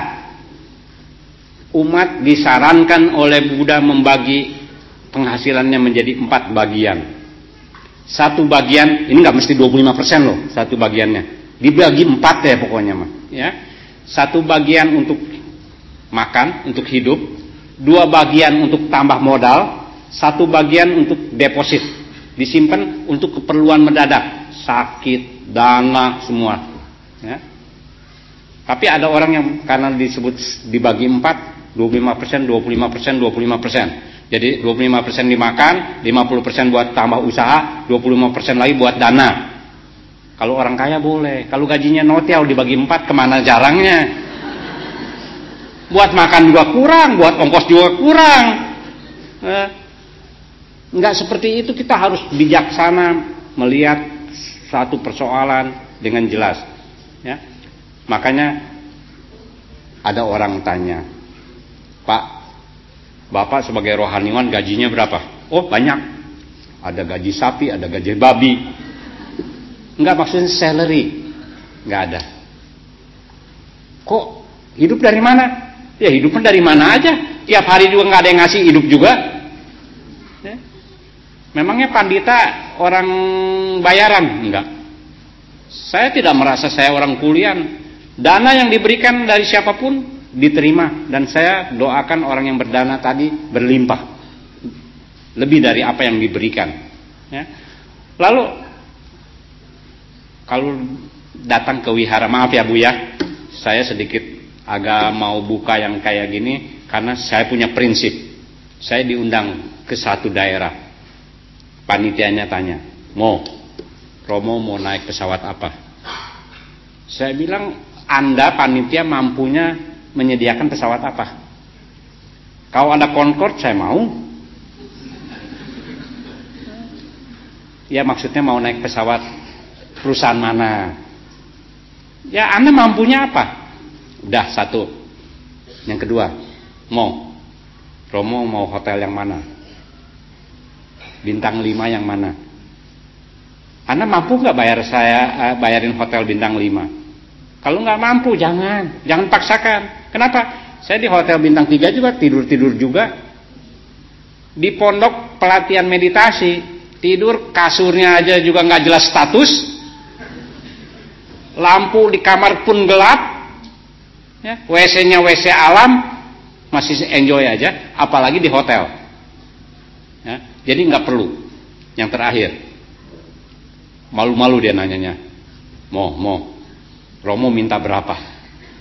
umat disarankan oleh Buddha membagi penghasilannya menjadi empat bagian. Satu bagian, ini nggak mesti dua puluh lima persen loh, satu bagiannya. Dibagi empat ya pokoknya mah. Ya. Satu bagian untuk makan, untuk hidup. Dua bagian untuk tambah modal. Satu bagian untuk deposit. Disimpan untuk keperluan mendadak. Sakit, dana, semua. Ya. Tapi ada orang yang karena disebut dibagi empat, dua puluh lima persen, dua puluh lima persen, dua puluh lima persen. Jadi dua puluh lima persen dimakan, lima puluh persen buat tambah usaha, dua puluh lima persen lagi buat dana. Kalau orang kaya boleh. Kalau gajinya notial dibagi empat, kemana jarangnya? Buat makan juga kurang, buat ongkos juga kurang. Eh, enggak seperti itu, kita harus bijaksana melihat satu persoalan dengan jelas. Ya. Makanya ada orang tanya, Pak, Bapak sebagai rohaniwan gajinya berapa? Oh banyak. Ada gaji sapi, ada gaji babi. Enggak, maksudnya salary. Enggak ada. Kok hidup dari mana? Ya hidupnya dari mana aja. Tiap hari juga enggak ada yang ngasih hidup juga. Ya. Memangnya pandita orang bayaran? Enggak. Saya tidak merasa saya orang kulian. Dana yang diberikan dari siapapun diterima, dan saya doakan orang yang berdana tadi berlimpah lebih dari apa yang diberikan. Ya. Lalu kalau datang ke wihara, maaf ya Bu ya, saya sedikit agak mau buka yang kayak gini karena saya punya prinsip. Saya diundang ke satu daerah, panitianya tanya, mau Romo mau naik pesawat apa? Saya bilang, Anda panitia mampunya menyediakan pesawat apa? Kalau ada Concorde saya mau. Ya maksudnya mau naik pesawat perusahaan mana? Ya Anda mampunya apa? Udah satu. Yang kedua, mau Romo mau hotel yang mana? Bintang lima yang mana? Anda mampu nggak bayar saya uh, bayarin hotel bintang lima? Kalau nggak mampu jangan, jangan paksakan. Kenapa? Saya di hotel bintang tiga juga tidur-tidur juga. Di pondok pelatihan meditasi, tidur kasurnya aja juga nggak jelas status. Lampu di kamar pun gelap. Ya, W C-nya W C alam, masih enjoy aja, apalagi di hotel. Ya, jadi nggak perlu. Yang terakhir, malu-malu dia nanyanya, mau, mau, Romo minta berapa?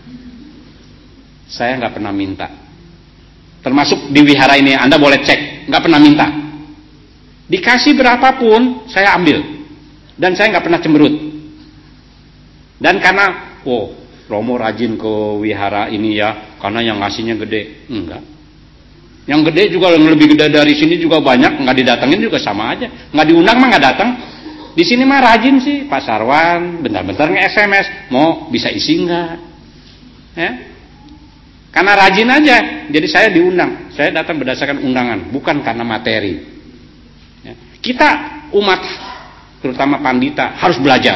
Saya nggak pernah minta. Termasuk di wihara ini, Anda boleh cek, nggak pernah minta. Dikasih berapapun, saya ambil, dan saya nggak pernah cemberut. Dan karena, oh, Romo rajin ke wihara ini ya, karena yang ngasihnya gede, enggak. Yang gede juga yang lebih gede dari sini juga banyak, nggak didatengin juga sama aja, nggak diundang mah nggak datang. Di sini mah rajin sih, Pak Sarwan, bentar-bentar nge-S M S, mau bisa isi nggak? Ya, karena rajin aja, jadi saya diundang, saya datang berdasarkan undangan, bukan karena materi. Ya. Kita umat, terutama pandita, harus belajar.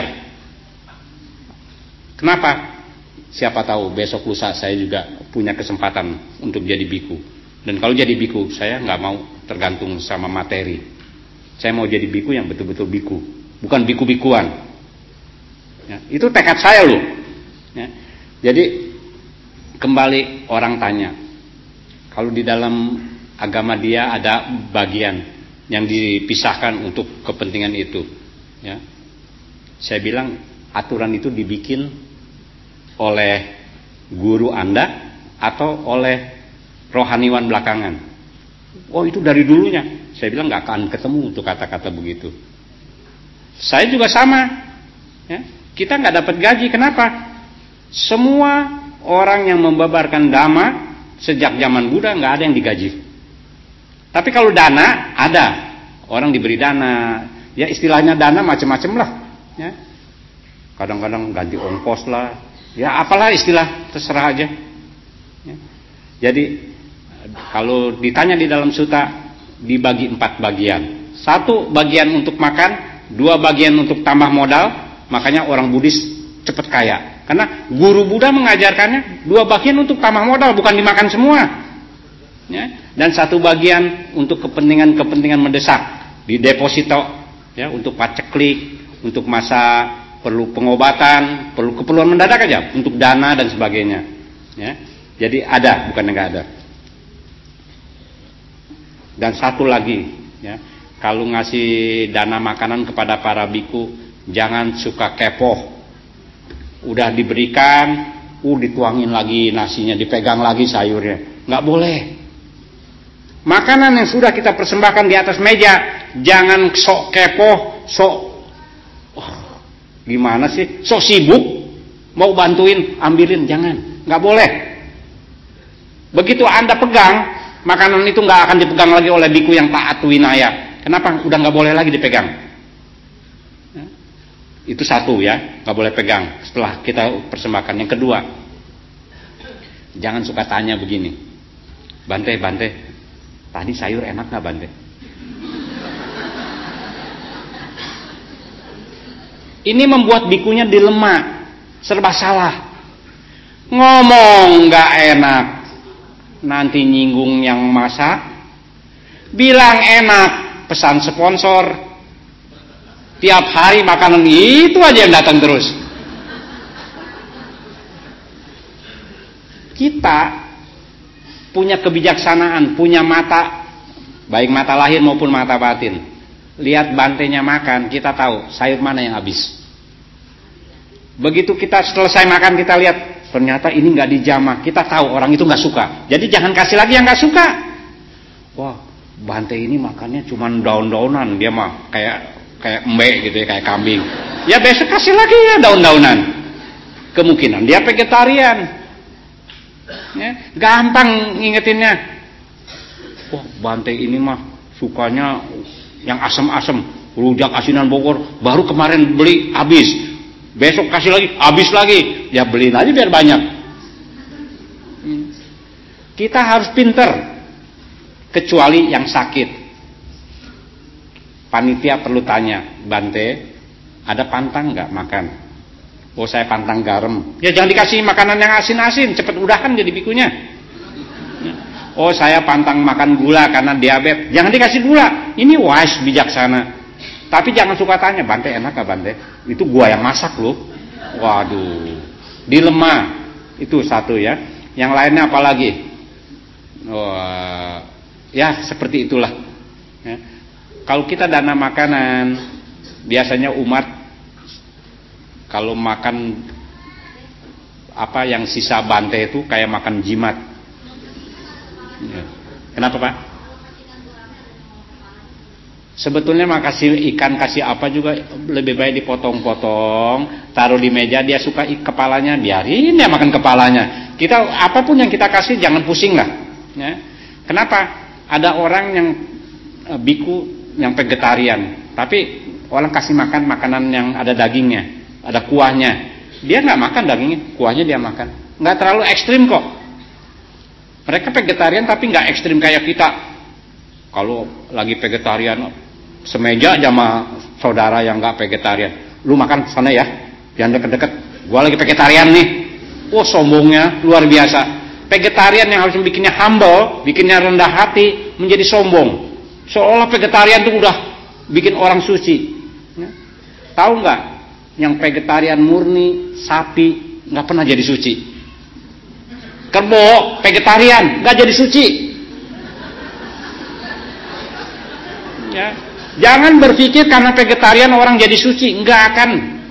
Kenapa? Siapa tahu besok lusa saya juga punya kesempatan untuk jadi biku. Dan kalau jadi biku, saya nggak mau tergantung sama materi. Saya mau jadi biku yang betul-betul biku, bukan biku-bikuan. Ya, itu tekad saya loh. Ya. Jadi kembali orang tanya, kalau di dalam agama dia ada bagian yang dipisahkan untuk kepentingan itu. Ya. Saya bilang aturan itu dibikin oleh guru Anda atau oleh rohaniwan belakangan. Oh itu dari dulunya. Saya bilang nggak akan ketemu untuk kata-kata begitu. Saya juga sama. Ya, kita nggak dapat gaji. Kenapa? Semua orang yang membabarkan dhamma sejak zaman Buddha nggak ada yang digaji. Tapi kalau dana ada, orang diberi dana. Ya istilahnya dana macam-macam lah. Ya. Kadang-kadang ganti ongkos lah. Ya apalah istilah, terserah aja. Ya. Jadi kalau ditanya di dalam sutta dibagi empat bagian. Satu bagian untuk makan, dua bagian untuk tambah modal. Makanya orang Buddhis cepat kaya. Karena guru Buddha mengajarkannya dua bagian untuk tambah modal, bukan dimakan semua. Ya. Dan satu bagian untuk kepentingan-kepentingan mendesak, di deposito, ya untuk paceklik, untuk masa perlu pengobatan, perlu keperluan mendadak aja, untuk dana dan sebagainya. Ya. Jadi ada, bukan enggak ada. Dan satu lagi, ya, kalau ngasih dana makanan kepada para biku, jangan suka kepo. Udah diberikan, uh dituangin lagi nasinya, dipegang lagi sayurnya, nggak boleh. Makanan yang sudah kita persembahkan di atas meja, jangan sok kepo, sok oh, gimana sih, sok sibuk, mau bantuin, ambilin, jangan, nggak boleh. Begitu Anda pegang, makanan itu nggak akan dipegang lagi oleh biku yang taat winaya. Kenapa? Udah nggak boleh lagi dipegang. Ya. Itu satu ya, nggak boleh pegang setelah kita persembahkan. Yang kedua, jangan suka tanya begini, Bante, Bante, tadi sayur enak nggak Bante? Ini membuat bikunya dilema, serba salah. Ngomong nggak enak, nanti nyinggung yang masak. Bilang enak, pesan sponsor. Tiap hari makanan itu aja yang datang terus. Kita punya kebijaksanaan, punya mata, baik mata lahir maupun mata batin. Lihat bantenya makan, kita tahu sayur mana yang habis. Begitu kita selesai makan, kita lihat ternyata ini nggak dijamah, kita tahu orang itu nggak suka. Jadi jangan kasih lagi yang nggak suka. Wah, Bante ini makannya cuma daun-daunan, dia mah kayak kayak embe gitu ya, kayak kambing. Ya besok kasih lagi ya daun-daunan. Kemungkinan dia vegetarian. Ya, gampang ngingetinnya. Wah, Bante ini mah sukanya yang asam-asam, rujak asinan Bogor, baru kemarin beli habis. Besok kasih lagi, habis lagi. Ya beliin aja biar banyak. Kita harus pinter. Kecuali yang sakit. Panitia perlu tanya, Bante, ada pantang nggak makan? Oh, saya pantang garam. Ya jangan dikasih makanan yang asin-asin, cepat udahan jadi bikunya. Oh, saya pantang makan gula karena diabetes. Jangan dikasih gula. Ini wise, bijaksana. Tapi jangan suka tanya, Bante enak gak Bante? Itu gua yang masak loh. Waduh. Dilema. Itu satu ya. Yang lainnya apa lagi? Wah, ya seperti itulah. Ya. Kalau kita dana makanan, biasanya umat kalau makan apa yang sisa Bante itu kayak makan jimat. Ya. Kenapa Pak? Sebetulnya makasih ikan kasih apa juga lebih baik dipotong-potong, taruh di meja, dia suka kepalanya, biarin dia makan kepalanya. Kita apapun yang kita kasih jangan pusing lah. Ya. Kenapa? Ada orang yang biku yang vegetarian, tapi orang kasih makan makanan yang ada dagingnya, ada kuahnya, dia nggak makan dagingnya, kuahnya dia makan, nggak terlalu ekstrim kok. Mereka vegetarian tapi nggak ekstrim kayak kita. Kalau lagi vegetarian semeja aja sama saudara yang nggak vegetarian, lu makan sana ya, jangan deket-deket, gua lagi vegetarian nih. Oh, sombongnya luar biasa. Vegetarian yang harus bikinnya humble, bikinnya rendah hati, menjadi sombong. Seolah vegetarian itu udah bikin orang suci. Ya. Tahu nggak? Yang vegetarian murni sapi nggak pernah jadi suci. Kerbau vegetarian nggak jadi suci. Ya. Jangan berpikir karena vegetarian orang jadi suci, nggak akan.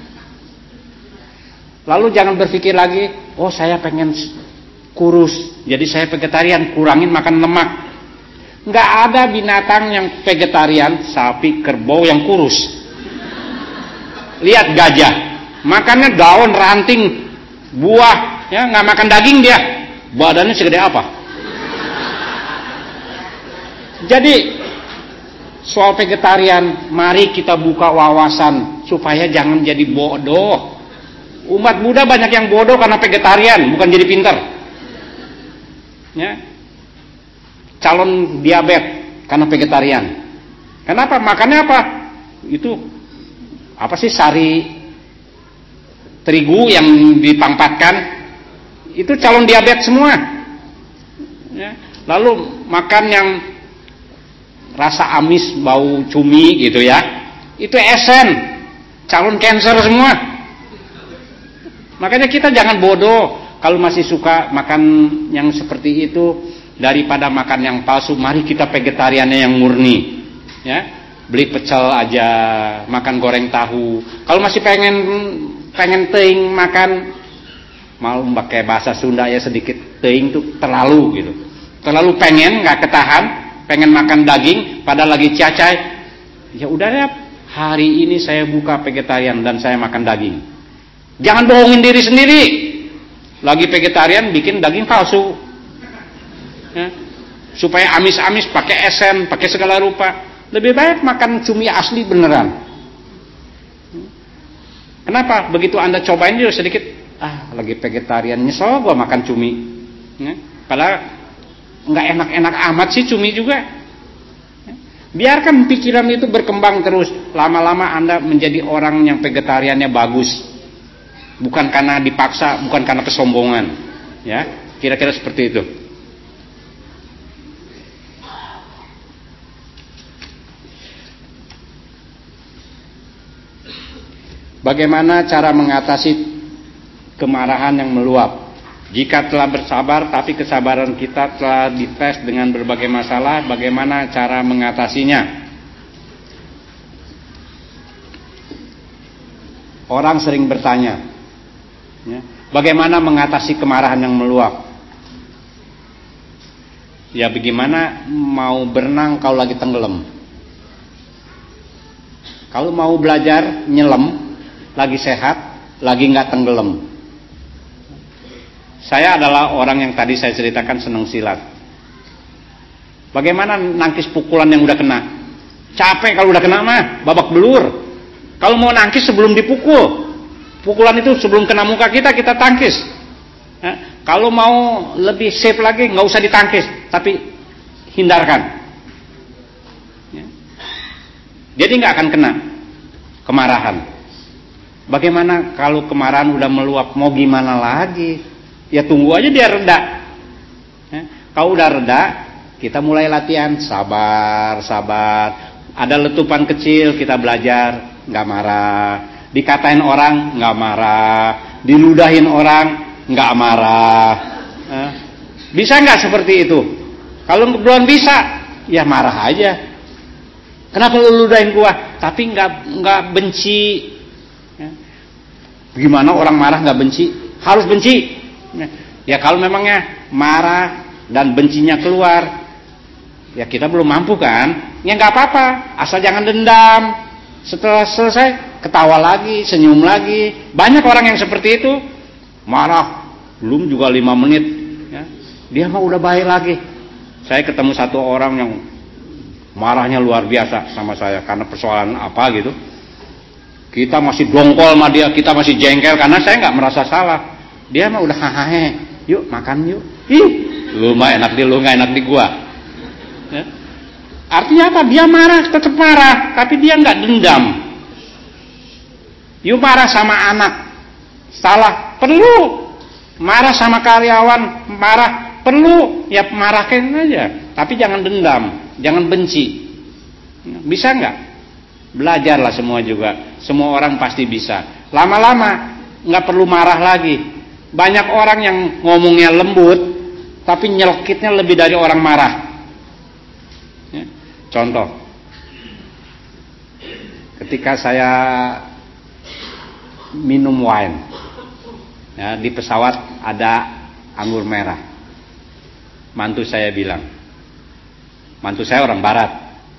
Lalu jangan berpikir lagi, oh saya pengen kurus, jadi saya vegetarian, kurangin makan lemak. Nggak ada binatang yang vegetarian, sapi, kerbau yang kurus. Lihat gajah, makannya daun, ranting, buah, ya nggak makan daging dia, badannya segede apa. Jadi soal vegetarian, mari kita buka wawasan supaya jangan jadi bodoh. Umat Buddha banyak yang bodoh karena vegetarian, bukan jadi pintar. Ya. Calon diabetes karena vegetarian. Kenapa? Makannya apa? Itu apa sih, sari terigu yang dipampatkan? Itu calon diabetes semua. Ya. Lalu makan yang rasa amis, bau cumi gitu ya. Itu esen, calon cancer semua. Makanya kita jangan bodoh. Kalau masih suka makan yang seperti itu, daripada makan yang palsu, mari kita vegetariannya yang murni. Ya, beli pecel aja, makan goreng tahu. Kalau masih pengen pengen teing makan, mau pakai bahasa Sunda ya sedikit, teing tuh terlalu gitu. Terlalu pengen, nggak ketahan, pengen makan daging, padahal lagi cacai. Ya udah ya, hari ini saya buka vegetarian dan saya makan daging. Jangan bohongin diri sendiri. Lagi vegetarian bikin daging palsu. Ya. Supaya amis-amis pakai esen, pakai segala rupa. Lebih baik makan cumi asli beneran. Kenapa? Begitu Anda cobain juga sedikit, ah lagi vegetarian, nyesel gua makan cumi. Ya. Padahal nggak enak-enak amat sih cumi juga. Ya. Biarkan pikiran itu berkembang terus. Lama-lama Anda menjadi orang yang vegetariannya bagus. Bukan karena dipaksa, bukan karena kesombongan. Ya, kira-kira seperti itu. Bagaimana cara mengatasi kemarahan yang meluap? Jika telah bersabar tapi kesabaran kita telah dites dengan berbagai masalah, bagaimana cara mengatasinya? Orang sering bertanya, ya, bagaimana mengatasi kemarahan yang meluap? Ya bagaimana mau berenang kalau lagi tenggelam? Kalau mau belajar nyelam, lagi sehat, lagi nggak tenggelam. Saya adalah orang yang tadi saya ceritakan senang silat. Bagaimana nangkis pukulan yang udah kena? Capek kalau udah kena mah, babak belur. Kalau mau nangkis sebelum dipukul, pukulan itu sebelum kena muka kita, kita tangkis. Nah, kalau mau lebih safe lagi, nggak usah ditangkis, tapi hindarkan. Ya. Jadi nggak akan kena kemarahan. Bagaimana kalau kemarahan udah meluap, mau gimana lagi? Ya tunggu aja dia reda. Ya. Kalau udah reda, kita mulai latihan, sabar, sabar. Ada letupan kecil, kita belajar nggak marah. Dikatain orang nggak marah. Diludahin orang nggak marah. Eh, bisa nggak seperti itu? Kalau belum bisa, ya marah aja. Kenapa lu ludahin gua? Tapi nggak nggak benci. Ya. Gimana orang marah nggak benci? Harus benci. Ya, ya kalau memangnya marah dan bencinya keluar, ya kita belum mampu kan? Ya nggak apa-apa, asal jangan dendam. Setelah selesai, ketawa lagi, senyum lagi. Banyak orang yang seperti itu, marah, belum juga lima menit, ya, dia mah udah baik lagi. Saya ketemu satu orang yang marahnya luar biasa sama saya karena persoalan apa gitu. Kita masih dongkol sama dia, kita masih jengkel karena saya nggak merasa salah. Dia mah udah hahahe, yuk makan yuk. Ih, lu mah enak di lu, nggak enak di gua. Ya. Artinya apa? Dia marah, tetap marah, tapi dia nggak dendam. Yuk marah sama anak, salah, perlu. Marah sama karyawan, marah, perlu. Ya marahkan aja, tapi jangan dendam, jangan benci. Bisa nggak? Belajarlah semua juga. Semua orang pasti bisa. Lama-lama nggak perlu marah lagi. Banyak orang yang ngomongnya lembut, tapi nyelkitnya lebih dari orang marah. Ya. Contoh, ketika saya minum wine, ya, di pesawat ada anggur merah. Mantu saya bilang, mantu saya orang barat.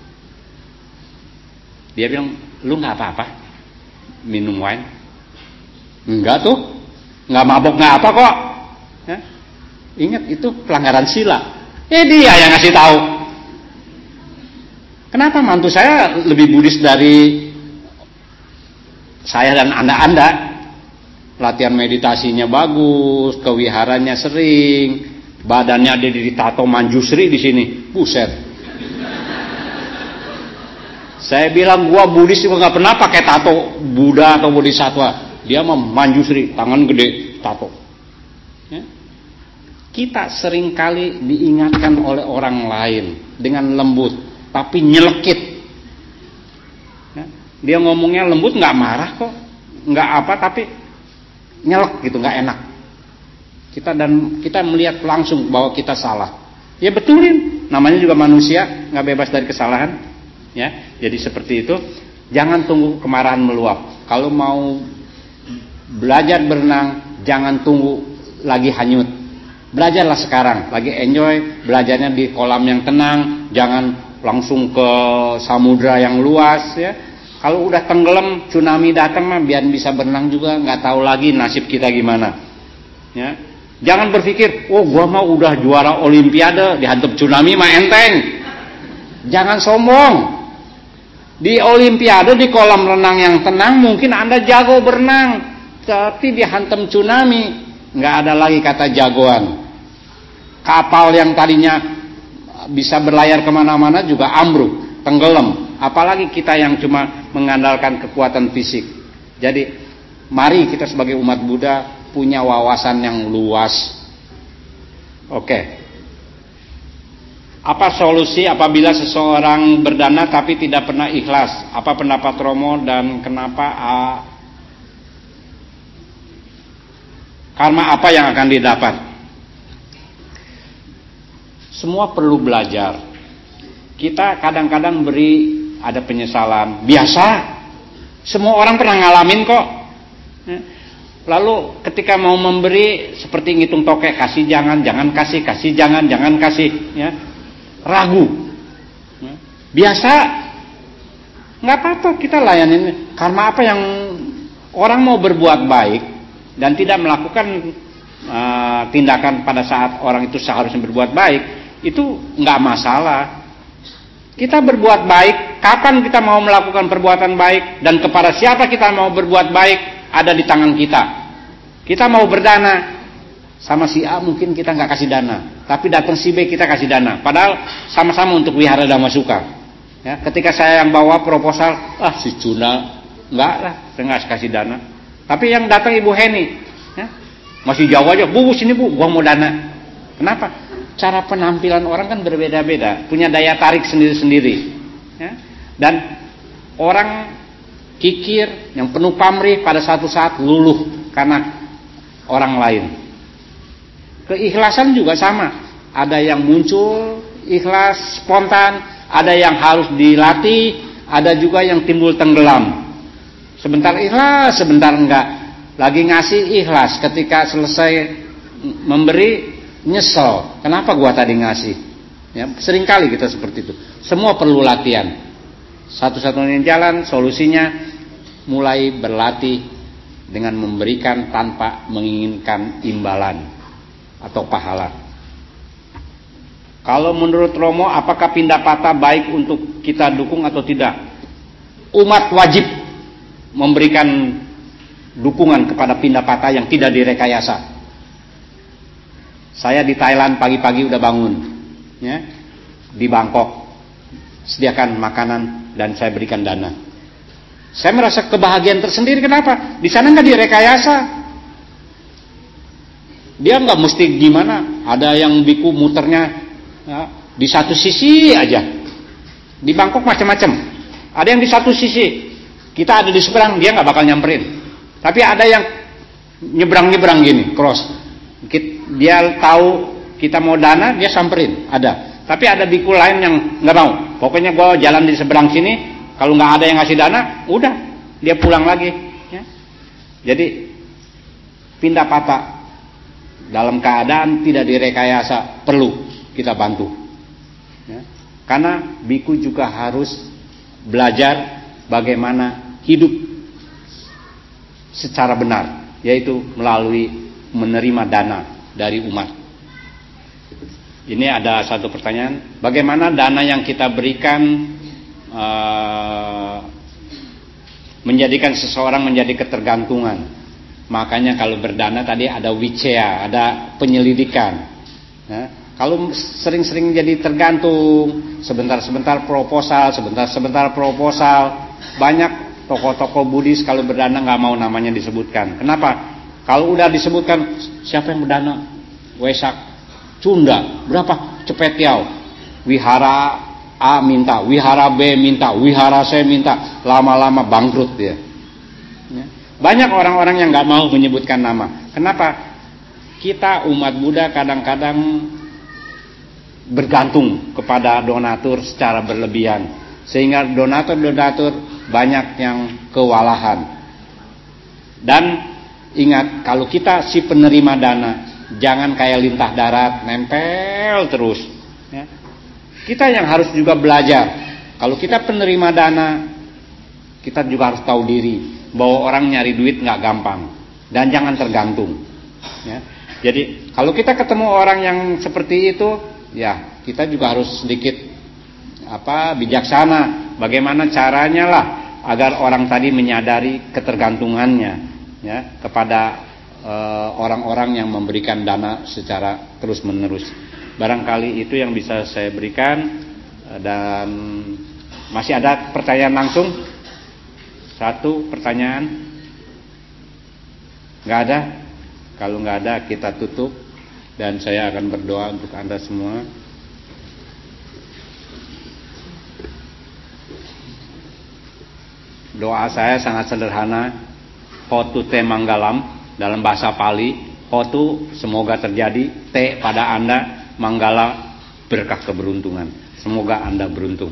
Dia bilang, lu nggak apa-apa minum wine? Enggak tuh, nggak mabok nggak apa kok. Ya. Ingat itu pelanggaran sila. Eh dia yang ngasih tahu. Kenapa mantu saya lebih Buddhis dari saya dan anda-anda? Latihan meditasinya bagus, kewiharannya sering, badannya ada ditato manjusri di sini, buset. Saya bilang gua Buddhis juga nggak pernah pakai tato Buddha atau Bodhisattva. Dia mah manjusri, tangan gede, tato. Ya. Kita seringkali diingatkan oleh orang lain dengan lembut, tapi nyelekit. Ya. Dia ngomongnya lembut, nggak marah kok, nggak apa, tapi nyelek gitu, nggak enak. Kita dan kita melihat langsung bahwa kita salah. Ya betulin, namanya juga manusia, nggak bebas dari kesalahan. Ya, jadi seperti itu. Jangan tunggu kemarahan meluap. Kalau mau belajar berenang, jangan tunggu lagi hanyut. Belajarlah sekarang, lagi enjoy, belajarnya di kolam yang tenang, jangan langsung ke samudra yang luas. Ya, kalau udah tenggelam, tsunami datang mah biar bisa berenang juga, nggak tahu lagi nasib kita gimana. Ya, jangan berpikir, oh gua mau udah juara olimpiade, dihantam tsunami mah enteng. Jangan sombong. Di olimpiade, di kolam renang yang tenang, mungkin Anda jago berenang, tapi dihantam tsunami, nggak ada lagi kata jagoan. Kapal yang tadinya bisa berlayar kemana-mana juga ambruk, tenggelam. Apalagi kita yang cuma mengandalkan kekuatan fisik. Jadi, mari kita sebagai umat Buddha punya wawasan yang luas. Oke. Apa solusi apabila seseorang berdana tapi tidak pernah ikhlas? Apa pendapat Romo dan kenapa uh, karma apa yang akan didapat? Semua perlu belajar. Kita kadang-kadang beri ada penyesalan. Biasa. Semua orang pernah ngalamin kok. Lalu ketika mau memberi seperti ngitung tokek, kasih jangan, jangan kasih, kasih jangan, jangan kasih, ya. Ragu, biasa, nggak apa-apa kita layanin. Karena apa yang orang mau berbuat baik dan tidak melakukan uh, tindakan pada saat orang itu seharusnya berbuat baik, itu nggak masalah. Kita berbuat baik, kapan kita mau melakukan perbuatan baik dan kepada siapa kita mau berbuat baik ada di tangan kita. Kita mau berdana sama si A, mungkin kita nggak kasih dana, tapi datang si B kita kasih dana, padahal sama-sama untuk wihara dhamma suka. Ya, ketika saya yang bawa proposal, ah si Cuna nggak lah, saya nggak kasih dana. Tapi yang datang Ibu Heni, ya, masih jauh aja, bu, bu sini bu, gua mau dana. Kenapa? Cara penampilan orang kan berbeda-beda, punya daya tarik sendiri-sendiri. Ya? Dan orang kikir yang penuh pamrih pada satu saat luluh karena orang lain. Keikhlasan juga sama. Ada yang muncul ikhlas spontan, ada yang harus dilatih, ada juga yang timbul tenggelam. Sebentar ikhlas, sebentar enggak. Lagi ngasih ikhlas, ketika selesai memberi nyesel, kenapa gua tadi ngasih? Ya, seringkali kita seperti itu. Semua perlu latihan. Satu-satunya jalan solusinya mulai berlatih dengan memberikan tanpa menginginkan imbalan atau pahala. Kalau menurut Romo, apakah pindah patah baik untuk kita dukung atau tidak? Umat wajib memberikan dukungan kepada pindah patah yang tidak direkayasa. Saya di Thailand pagi-pagi udah bangun, ya, di Bangkok, sediakan makanan dan saya berikan dana. Saya merasa kebahagiaan tersendiri. Kenapa? Di sana nggak direkayasa. Dia nggak mesti gimana. Ada yang biku muternya ya, di satu sisi aja. Di Bangkok macam-macam. Ada yang di satu sisi. Kita ada di seberang, dia nggak bakal nyamperin. Tapi ada yang nyebrang-nyebrang gini, cross. Dia tahu kita mau dana, dia samperin, ada. Tapi ada biku lain yang nggak mau. Pokoknya gue jalan di seberang sini, kalau nggak ada yang ngasih dana, udah dia pulang lagi. Ya. Jadi pindah patah dalam keadaan tidak direkayasa perlu kita bantu. Ya. Karena biku juga harus belajar bagaimana hidup secara benar, yaitu melalui menerima dana dari umat. Ini ada satu pertanyaan, bagaimana dana yang kita berikan uh, menjadikan seseorang menjadi ketergantungan? Makanya kalau berdana tadi ada wicea, ada penyelidikan. Ya, kalau sering-sering jadi tergantung, sebentar-sebentar proposal, sebentar-sebentar proposal, banyak tokoh-tokoh Buddhis kalau berdana nggak mau namanya disebutkan. Kenapa? Kalau udah disebutkan siapa yang berdana, Wesak, Cunda, berapa? Cepetiau, wihara A minta, wihara B minta, wihara C minta, lama-lama bangkrut dia. Ya. Banyak orang-orang yang nggak mau menyebutkan nama. Kenapa? Kita umat Buddha kadang-kadang bergantung kepada donatur secara berlebihan, sehingga donatur-donatur banyak yang kewalahan. Dan ingat, kalau kita si penerima dana, jangan kayak lintah darat, nempel terus. Ya. Kita yang harus juga belajar. Kalau kita penerima dana, kita juga harus tahu diri bahwa orang nyari duit nggak gampang dan jangan tergantung. Ya. Jadi kalau kita ketemu orang yang seperti itu, ya kita juga harus sedikit apa bijaksana. Bagaimana caranya lah agar orang tadi menyadari ketergantungannya. Ya, kepada e, orang-orang yang memberikan dana secara terus-menerus. Barangkali itu yang bisa saya berikan. Dan masih ada pertanyaan langsung? Satu pertanyaan? Nggak ada? Kalau nggak ada kita tutup dan saya akan berdoa untuk Anda semua. Doa saya sangat sederhana. Hotu te manggalam dalam bahasa Pali, hotu semoga terjadi, te pada Anda, manggala berkah keberuntungan. Semoga Anda beruntung.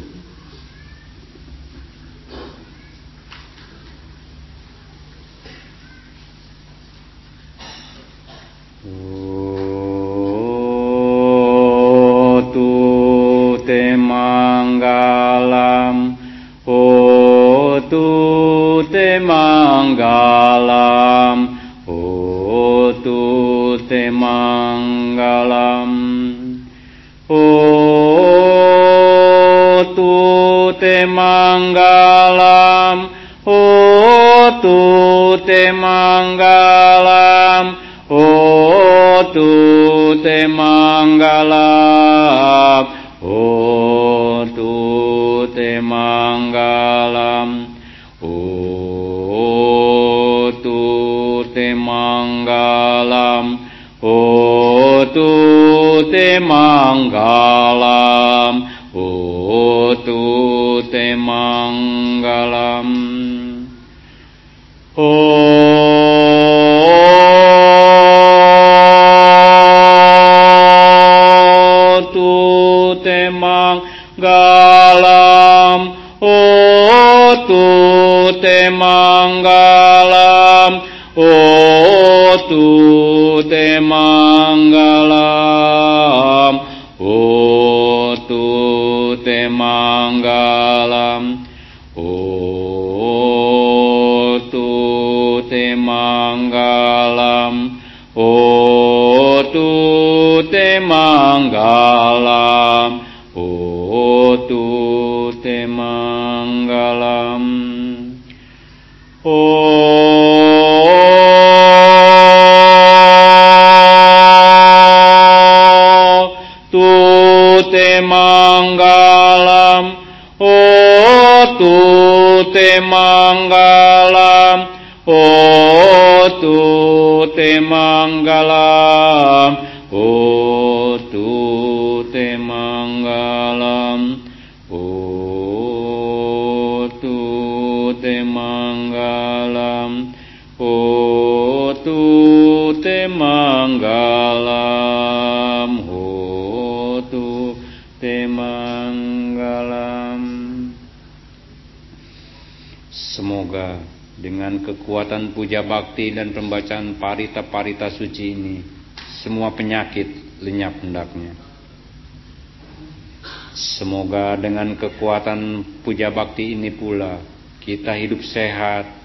Hotu te manggalam, hotu te manggalam, hotu te manggalam. O tu te manggalam, o tu te manggalam, o tu te manggalam, o tu te manggalam, o tu te manggalam, o tu te manggalam, o tu te manggalam. O tu te manggalam, o tu te manggalam, o tu te manggalam, o tu te manggalam, o tu te manggalam, o tu te manggalam, o tu te manggalam. O tu te manggalam, o tu te manggalam, o tu te manggalam, o tu te manggalam, o tu te manggalam, o tu te manggalam, o tu te manggalam. Semoga dengan kekuatan puja bakti dan pembacaan parita-parita suci ini, semua penyakit lenyap hendaknya. Semoga dengan kekuatan puja bakti ini pula kita hidup sehat,